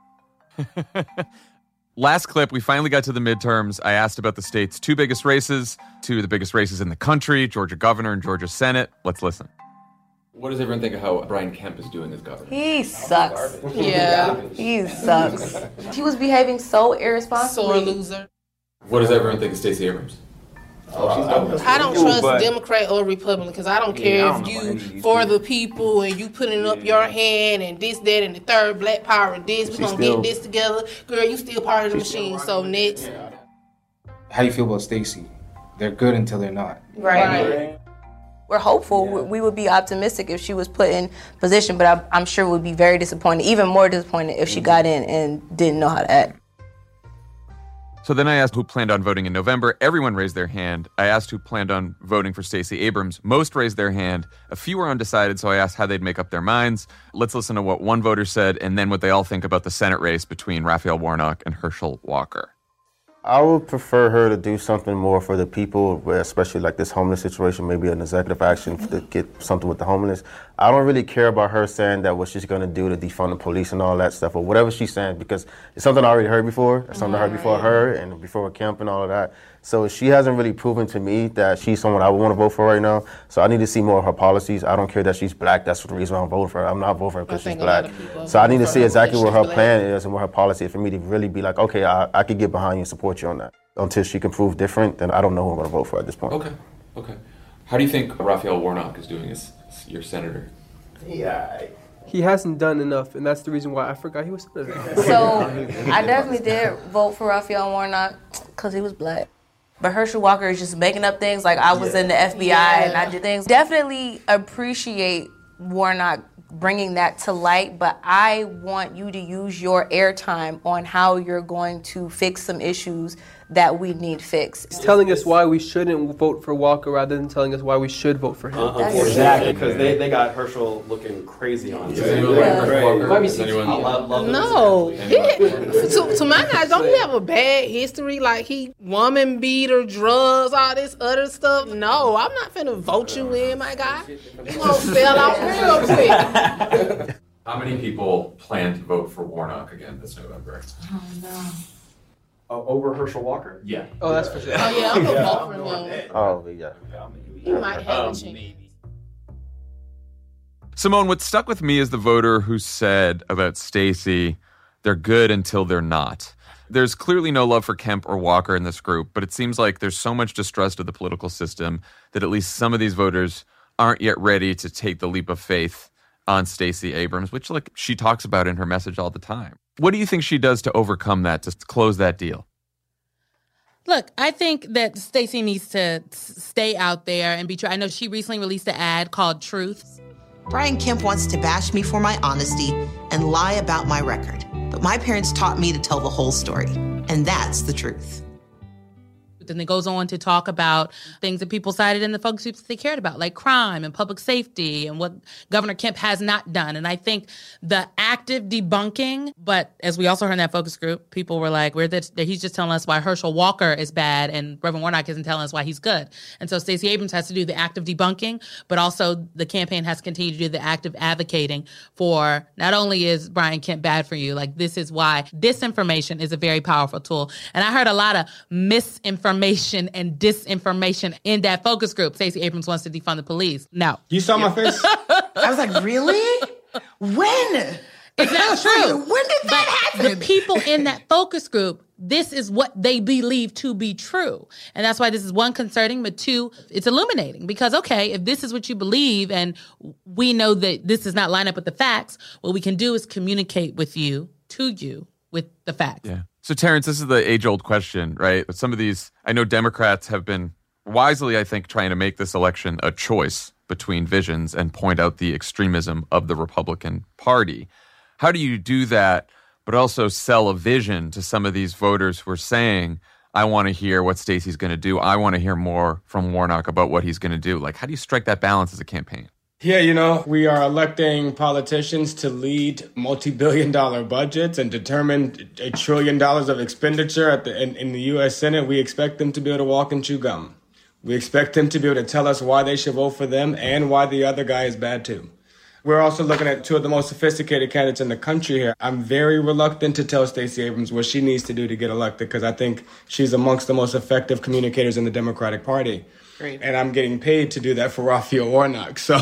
Last clip, we finally got to the midterms. I asked about the state's 2 biggest races, 2 of the biggest races in the country, Georgia governor and Georgia Senate. Let's listen. What does everyone think of how Brian Kemp is doing as governor? He sucks. Yeah, he sucks. He was behaving so irresponsibly. Sore loser. What does everyone think of Stacey Abrams? I don't trust Democrat or Republican because I don't care if you for the people and you putting up your hand and this, that, and the third, black power and this. We're going to get this together. Girl, you still part of the machine. So next. How do you feel about Stacey? They're good until they're not. Right. We're hopeful. We would be optimistic if she was put in position, but I'm sure we would be very disappointed, even more disappointed if she got in and didn't know how to act. So then I asked who planned on voting in November. Everyone raised their hand. I asked who planned on voting for Stacey Abrams. Most raised their hand. A few were undecided, so I asked how they'd make up their minds. Let's listen to what one voter said and then what they all think about the Senate race between Raphael Warnock and Herschel Walker. I would prefer her to do something more for the people, especially like this homeless situation, maybe an executive action to get something with the homeless. I don't really care about her saying that what she's going to do to defund the police and all that stuff, or whatever she's saying, because it's something I already heard before. It's something I heard before her and before Kemp and all of that. So she hasn't really proven to me that she's someone I would want to vote for right now. So I need to see more of her policies. I don't care that she's black. That's the reason I'm voting for her. I'm not voting for her because she's black. So I need to see exactly what her plan is and what her policy is for me to really be like, okay, I could get behind you and support you on that. Until she can prove different, then I don't know who I'm going to vote for at this point. Okay. How do you think Raphael Warnock is doing as your senator? Yeah. He hasn't done enough, and that's the reason why I forgot he was senator. So I definitely did vote for Raphael Warnock because he was black. But Herschel Walker is just making up things like I was in the FBI and I did things. Definitely appreciate Warnock bringing that to light, but I want you to use your airtime on how you're going to fix some issues that we need fixed. He's telling us why we shouldn't vote for Walker rather than telling us why we should vote for him. Exactly, because they got Herschel looking crazy on Yeah. No. To my knowledge, don't he have a bad history? Like he woman beater, drugs, all this other stuff? No, I'm not finna vote you in, my guy. You gonna sell out real quick. How many people plan to vote for Warnock again this November? Oh, no. Over Herschel Walker? Yeah. Oh, that's for sure. Oh, yeah, I'm gonna vote for him. Oh, yeah. He might have a chance. Simone, what stuck with me is the voter who said about Stacey, they're good until they're not. There's clearly no love for Kemp or Walker in this group, but it seems like there's so much distrust of the political system that at least some of these voters aren't yet ready to take the leap of faith on Stacey Abrams, which she talks about in her message all the time. What do you think she does to overcome that, to close that deal? Look, I think that Stacey needs to stay out there and be true. I know she recently released an ad called Truth. Brian Kemp wants to bash me for my honesty and lie about my record. But my parents taught me to tell the whole story. And that's the truth. Then it goes on to talk about things that people cited in the focus groups that they cared about, like crime and public safety and what Governor Kemp has not done. And I think the active debunking, but as we also heard in that focus group, people were like, he's just telling us why Herschel Walker is bad and Reverend Warnock isn't telling us why he's good. And so Stacey Abrams has to do the active debunking, but also the campaign has to continue to do the active advocating for not only is Brian Kemp bad for you, like this is why disinformation is a very powerful tool. And I heard a lot of misinformation and disinformation in that focus group. Stacey Abrams wants to defund the police. No. You saw my face? I was like, really? When? It's not true. When did that happen? The people in that focus group, this is what they believe to be true. And that's why this is, one, concerning, but two, it's illuminating. Because, okay, if this is what you believe and we know that this does not line up with the facts, what we can do is communicate with you, to you, with the facts. Yeah. So, Terrence, this is the age-old question, right? But some of these, I know Democrats have been wisely, I think, trying to make this election a choice between visions and point out the extremism of the Republican Party. How do you do that, but also sell a vision to some of these voters who are saying, I want to hear what Stacey's going to do. I want to hear more from Warnock about what he's going to do. Like, how do you strike that balance as a campaign? Yeah, we are electing politicians to lead multi-billion-dollar budgets and determine $1 trillion of expenditure in the U.S. Senate. We expect them to be able to walk and chew gum. We expect them to be able to tell us why they should vote for them and why the other guy is bad too. We're also looking at two of the most sophisticated candidates in the country here. I'm very reluctant to tell Stacey Abrams what she needs to do to get elected because I think she's amongst the most effective communicators in the Democratic Party. Great. And I'm getting paid to do that for Raphael Warnock. So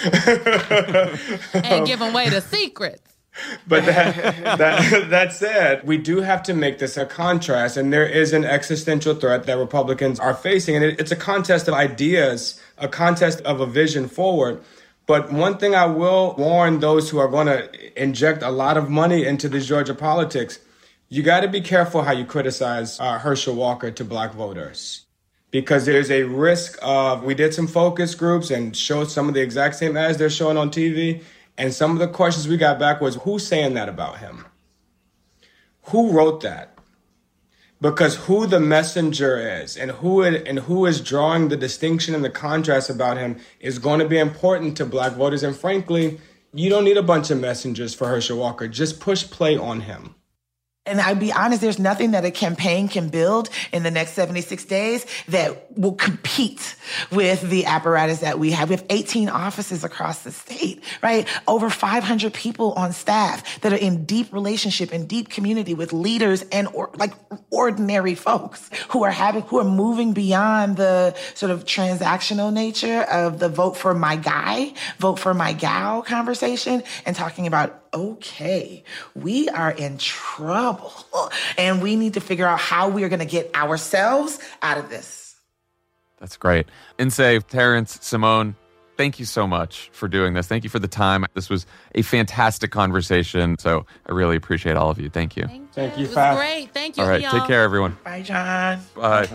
and give away the secrets. But that said, we do have to make this a contrast, and there is an existential threat that Republicans are facing, and it's a contest of ideas, a contest of a vision forward. But one thing I will warn those who are going to inject a lot of money into this Georgia politics, you got to be careful how you criticize Herschel Walker to black voters. Because there's a risk of, we did some focus groups and showed some of the exact same ads they're showing on TV. And some of the questions we got back was, who's saying that about him? Who wrote that? Because who the messenger is and who is drawing the distinction and the contrast about him is going to be important to black voters. And frankly, you don't need a bunch of messengers for Herschel Walker. Just push play on him. And I'll be honest, there's nothing that a campaign can build in the next 76 days that will compete with the apparatus that we have. We have 18 offices across the state, right? Over 500 people on staff that are in deep relationship and deep community with leaders and ordinary folks who are moving beyond the sort of transactional nature of the vote for my guy, vote for my gal conversation and talking about, okay, we are in trouble and we need to figure out how we are going to get ourselves out of this. That's great. Insay, Terrence, Simone, thank you so much for doing this. Thank you for the time. This was a fantastic conversation, so I really appreciate all of you. Thank you. Thank you, It was great. Thank you, All right, y'all. take care, everyone. Bye, John. Bye.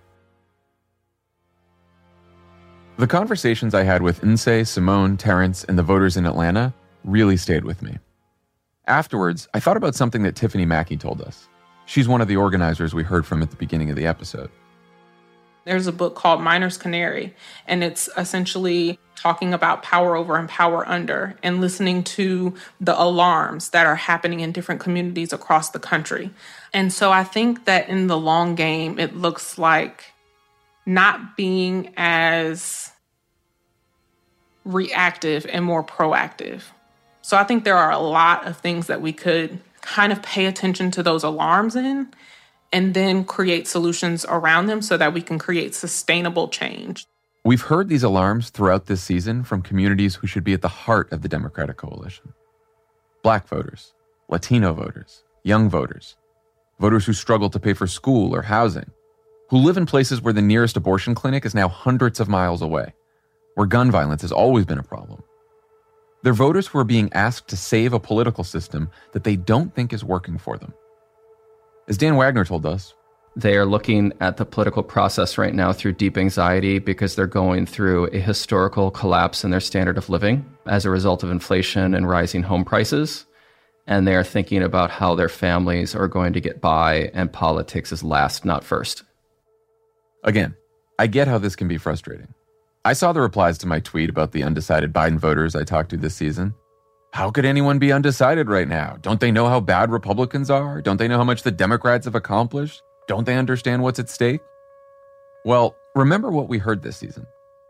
The conversations I had with Insay, Simone, Terrence, and the voters in Atlanta really stayed with me. Afterwards, I thought about something that Tiffany Mackey told us. She's one of the organizers we heard from at the beginning of the episode. There's a book called Miner's Canary, and it's essentially talking about power over and power under and listening to the alarms that are happening in different communities across the country. And so I think that in the long game, it looks like not being as reactive and more proactive. So I think there are a lot of things that we could kind of pay attention to those alarms in, and then create solutions around them so that we can create sustainable change. We've heard these alarms throughout this season from communities who should be at the heart of the Democratic coalition. Black voters, Latino voters, young voters, voters who struggle to pay for school or housing, who live in places where the nearest abortion clinic is now hundreds of miles away, where gun violence has always been a problem. They're voters who are being asked to save a political system that they don't think is working for them. As Dan Wagner told us, they are looking at the political process right now through deep anxiety because they're going through a historical collapse in their standard of living as a result of inflation and rising home prices. And they are thinking about how their families are going to get by, and politics is last, not first. Again, I get how this can be frustrating. I saw the replies to my tweet about the undecided Biden voters I talked to this season. How could anyone be undecided right now? Don't they know how bad Republicans are? Don't they know how much the Democrats have accomplished? Don't they understand what's at stake? Well, remember what we heard this season.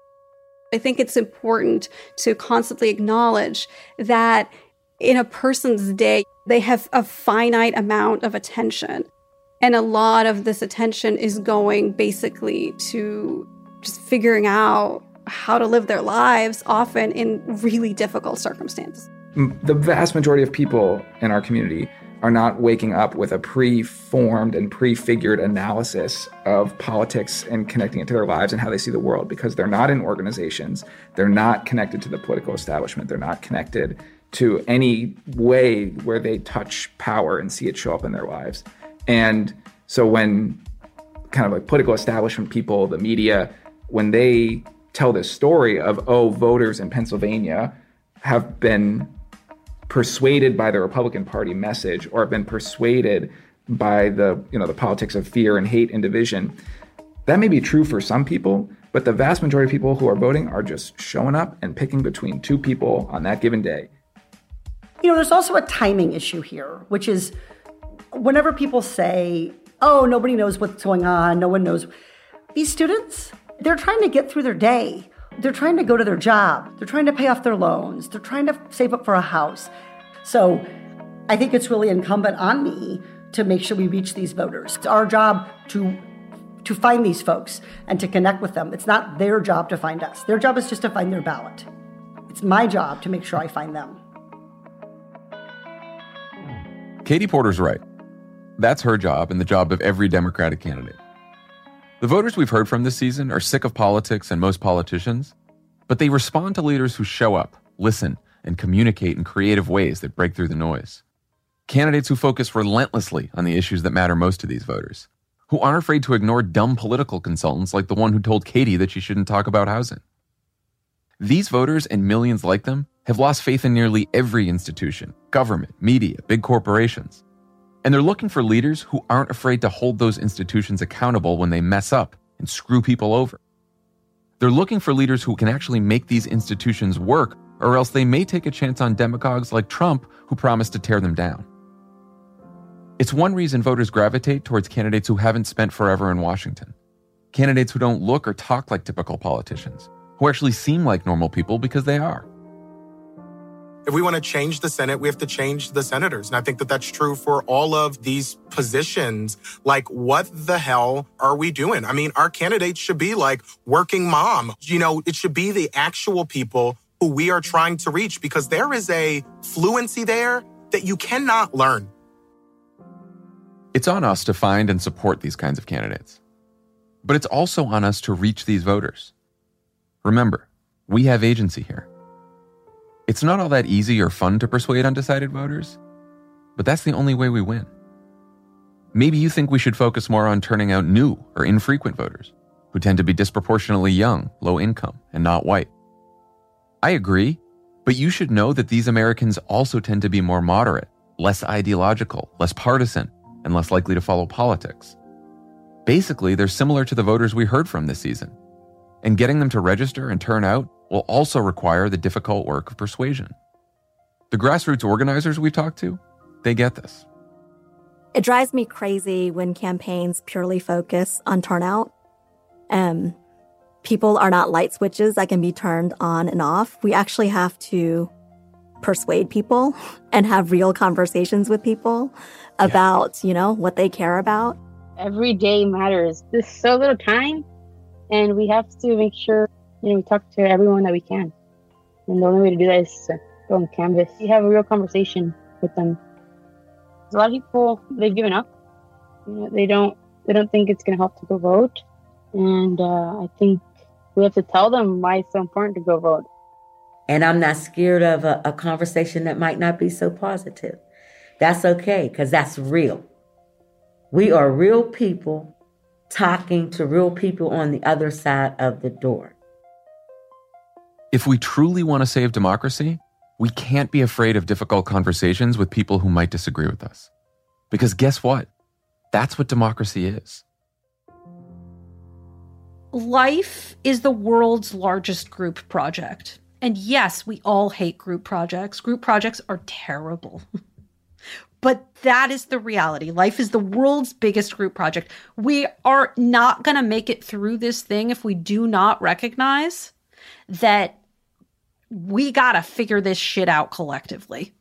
I think it's important to constantly acknowledge that in a person's day, they have a finite amount of attention. And a lot of this attention is going basically to just figuring out how to live their lives, often in really difficult circumstances. The vast majority of people in our community are not waking up with a pre-formed and prefigured analysis of politics and connecting it to their lives and how they see the world, because they're not in organizations. They're not connected to the political establishment. They're not connected to any way where they touch power and see it show up in their lives. And so when kind of like political establishment people, the media, when they tell this story of, oh, voters in Pennsylvania have been persuaded by the Republican Party message, or have been persuaded by the politics of fear and hate and division. That may be true for some people, but the vast majority of people who are voting are just showing up and picking between two people on that given day. There's also a timing issue here, which is whenever people say, oh, nobody knows what's going on, no one knows. These students, they're trying to get through their day. They're trying to go to their job. They're trying to pay off their loans. They're trying to save up for a house. So I think it's really incumbent on me to make sure we reach these voters. It's our job to find these folks and to connect with them. It's not their job to find us. Their job is just to find their ballot. It's my job to make sure I find them. Katie Porter's right. That's her job and the job of every Democratic candidate. The voters we've heard from this season are sick of politics and most politicians, but they respond to leaders who show up, listen, and communicate in creative ways that break through the noise. Candidates who focus relentlessly on the issues that matter most to these voters, who aren't afraid to ignore dumb political consultants like the one who told Katie that she shouldn't talk about housing. These voters and millions like them have lost faith in nearly every institution, government, media, big corporations. And they're looking for leaders who aren't afraid to hold those institutions accountable when they mess up and screw people over. They're looking for leaders who can actually make these institutions work, or else they may take a chance on demagogues like Trump who promise to tear them down. It's one reason voters gravitate towards candidates who haven't spent forever in Washington. Candidates who don't look or talk like typical politicians, who actually seem like normal people because they are. If we want to change the Senate, we have to change the senators. And I think that that's true for all of these positions. Like, what the hell are we doing? I mean, our candidates should be like working mom. It should be the actual people who we are trying to reach, because there is a fluency there that you cannot learn. It's on us to find and support these kinds of candidates. But it's also on us to reach these voters. Remember, we have agency here. It's not all that easy or fun to persuade undecided voters, but that's the only way we win. Maybe you think we should focus more on turning out new or infrequent voters who tend to be disproportionately young, low income, and not white. I agree, but you should know that these Americans also tend to be more moderate, less ideological, less partisan, and less likely to follow politics. Basically, they're similar to the voters we heard from this season. And getting them to register and turn out will also require the difficult work of persuasion. The grassroots organizers we've talked to, they get this. It drives me crazy when campaigns purely focus on turnout. People are not light switches that can be turned on and off. We actually have to persuade people and have real conversations with people about, what they care about. Every day matters. There's so little time, and we have to make sure, we talk to everyone that we can. And the only way to do that is to go on Canvas. You have a real conversation with them. A lot of people, they've given up. They don't think it's going to help to go vote. And I think we have to tell them why it's so important to go vote. And I'm not scared of a conversation that might not be so positive. That's okay, because that's real. We are real people talking to real people on the other side of the door. If we truly want to save democracy, we can't be afraid of difficult conversations with people who might disagree with us. Because guess what? That's what democracy is. Life is the world's largest group project. And yes, we all hate group projects. Group projects are terrible. But that is the reality. Life is the world's biggest group project. We are not going to make it through this thing if we do not recognize that we got to figure this shit out collectively.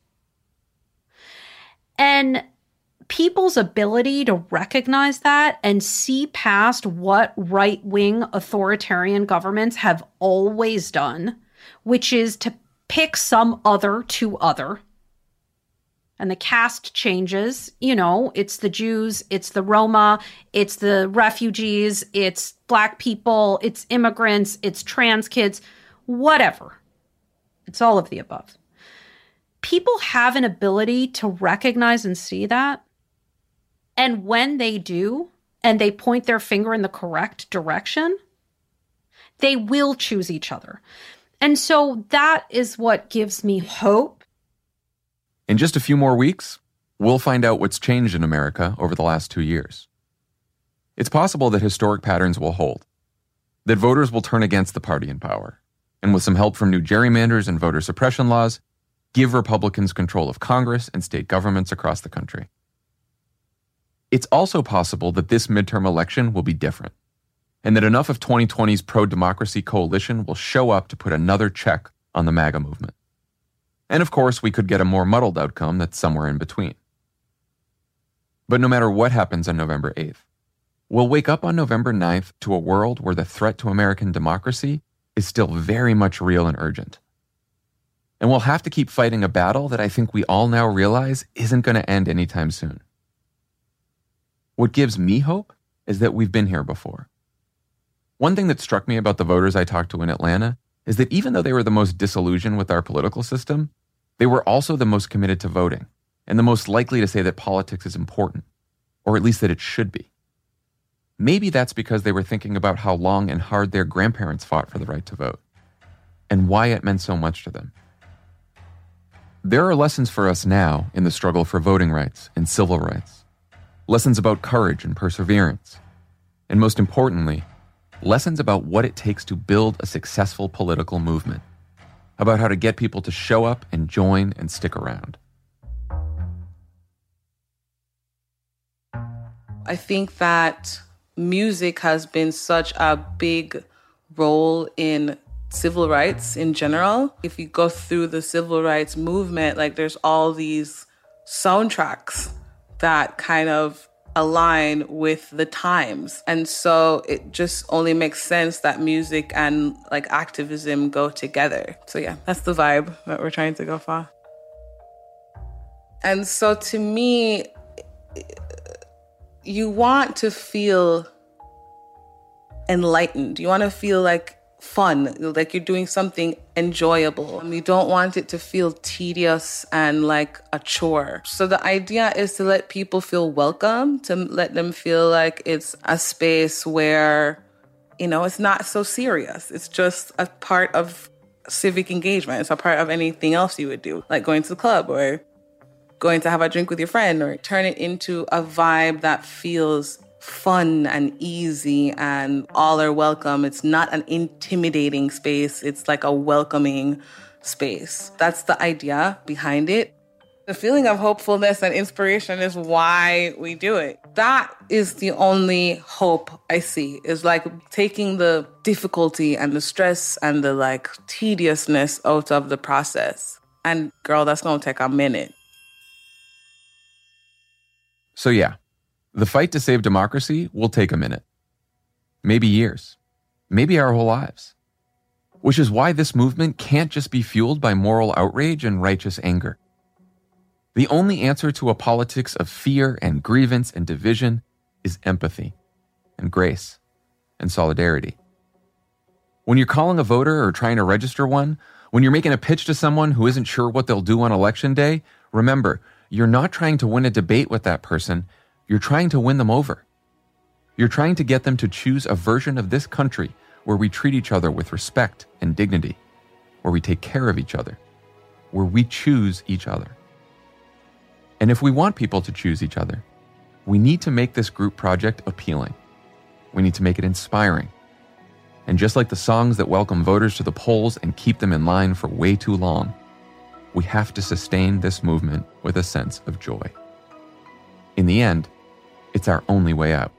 And people's ability to recognize that and see past what right-wing authoritarian governments have always done, which is to pick some other to other. And the caste changes, it's the Jews, it's the Roma, it's the refugees, it's Black people, it's immigrants, it's trans kids, whatever. It's all of the above. People have an ability to recognize and see that. And when they do, and they point their finger in the correct direction, they will choose each other. And so that is what gives me hope. In just a few more weeks, we'll find out what's changed in America over the last 2 years. It's possible that historic patterns will hold, that voters will turn against the party in power, and with some help from new gerrymanders and voter suppression laws, give Republicans control of Congress and state governments across the country. It's also possible that this midterm election will be different, and that enough of 2020's pro-democracy coalition will show up to put another check on the MAGA movement. And of course, we could get a more muddled outcome that's somewhere in between. But no matter what happens on November 8th, we'll wake up on November 9th to a world where the threat to American democracy is still very much real and urgent. And we'll have to keep fighting a battle that I think we all now realize isn't going to end anytime soon. What gives me hope is that we've been here before. One thing that struck me about the voters I talked to in Atlanta is that even though they were the most disillusioned with our political system, they were also the most committed to voting and the most likely to say that politics is important, or at least that it should be. Maybe that's because they were thinking about how long and hard their grandparents fought for the right to vote and why it meant so much to them. There are lessons for us now in the struggle for voting rights and civil rights, lessons about courage and perseverance, and most importantly, lessons about what it takes to build a successful political movement, about how to get people to show up and join and stick around. I think that music has been such a big role in civil rights in general. If you go through the civil rights movement, there's all these soundtracks that kind of align with the times. And so it just only makes sense that music and activism go together. So yeah, that's the vibe that we're trying to go for. And so to me, you want to feel enlightened. You want to feel like fun, like you're doing something enjoyable. You don't want it to feel tedious and like a chore. So the idea is to let people feel welcome, to let them feel like it's a space where, it's not so serious. It's just a part of civic engagement. It's a part of anything else you would do, like going to the club or going to have a drink with your friend, or turn it into a vibe that feels fun and easy and all are welcome. It's not an intimidating space. It's like a welcoming space. That's the idea behind it. The feeling of hopefulness and inspiration is why we do it. That is the only hope I see, is like taking the difficulty and the stress and the like tediousness out of the process. And girl, that's gonna take a minute. So yeah, the fight to save democracy will take a minute. Maybe years. Maybe our whole lives. Which is why this movement can't just be fueled by moral outrage and righteous anger. The only answer to a politics of fear and grievance and division is empathy and grace and solidarity. When you're calling a voter or trying to register one, when you're making a pitch to someone who isn't sure what they'll do on election day, remember, you're not trying to win a debate with that person. You're trying to win them over. You're trying to get them to choose a version of this country where we treat each other with respect and dignity, where we take care of each other, where we choose each other. And if we want people to choose each other, we need to make this group project appealing. We need to make it inspiring. And just like the songs that welcome voters to the polls and keep them in line for way too long, we have to sustain this movement with a sense of joy. In the end, it's our only way out.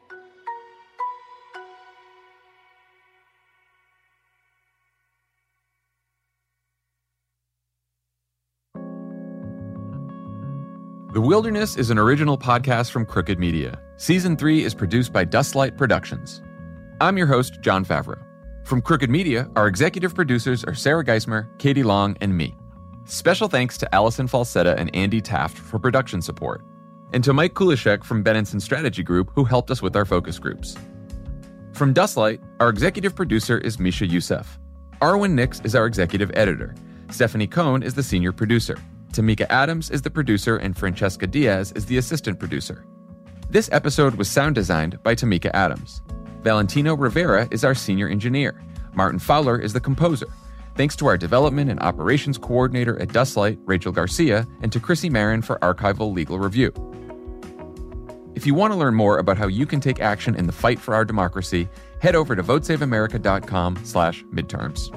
The Wilderness is an original podcast from Crooked Media. Season 3 is produced by Dustlight Productions. I'm your host, Jon Favreau. From Crooked Media, our executive producers are Sarah Geismer, Katie Long, and me. Special thanks to Allison Falsetta and Andy Taft for production support, and to Mike Kulishek from Benenson Strategy Group, who helped us with our focus groups. From Dustlight, our executive producer is Misha Youssef. Arwen Nix is our executive editor. Stephanie Cohn is the senior producer. Tamika Adams is the producer, and Francesca Diaz is the assistant producer. This episode was sound designed by Tamika Adams. Valentino Rivera is our senior engineer. Martin Fowler is the composer. Thanks to our development and operations coordinator at Dustlight, Rachel Garcia, and to Chrissy Marin for archival legal review. If you want to learn more about how you can take action in the fight for our democracy, head over to votesaveamerica.com/midterms.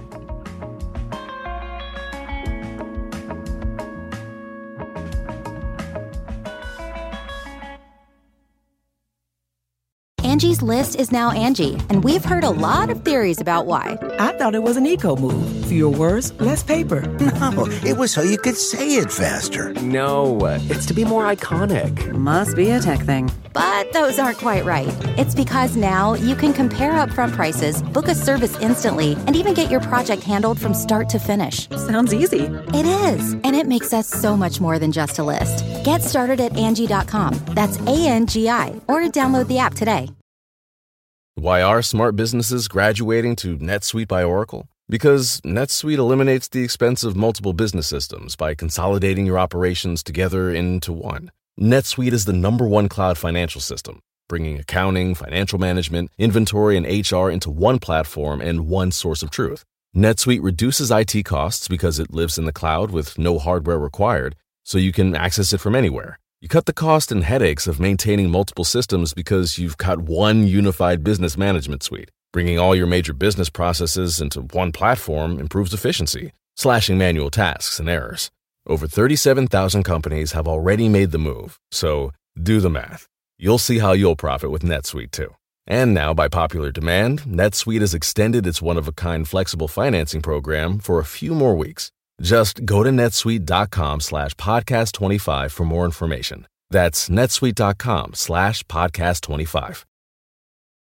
Angie's List is now Angie, and we've heard a lot of theories about why. I thought it was an eco move. Fewer words, less paper. No, it was so you could say it faster. No, it's to be more iconic. Must be a tech thing. But those aren't quite right. It's because now you can compare upfront prices, book a service instantly, and even get your project handled from start to finish. Sounds easy. It is, and it makes us so much more than just a list. Get started at Angie.com. That's ANGI, or download the app today. Why are smart businesses graduating to NetSuite by Oracle? Because NetSuite eliminates the expense of multiple business systems by consolidating your operations together into one. NetSuite is the #1 cloud financial system, bringing accounting, financial management, inventory, and HR into one platform and one source of truth. NetSuite reduces IT costs because it lives in the cloud with no hardware required, so you can access it from anywhere. You cut the cost and headaches of maintaining multiple systems because you've got one unified business management suite. Bringing all your major business processes into one platform improves efficiency, slashing manual tasks and errors. Over 37,000 companies have already made the move, so do the math. You'll see how you'll profit with NetSuite too. And now, by popular demand, NetSuite has extended its one-of-a-kind flexible financing program for a few more weeks. Just go to netsuite.com/podcast25 for more information. That's netsuite.com/podcast25.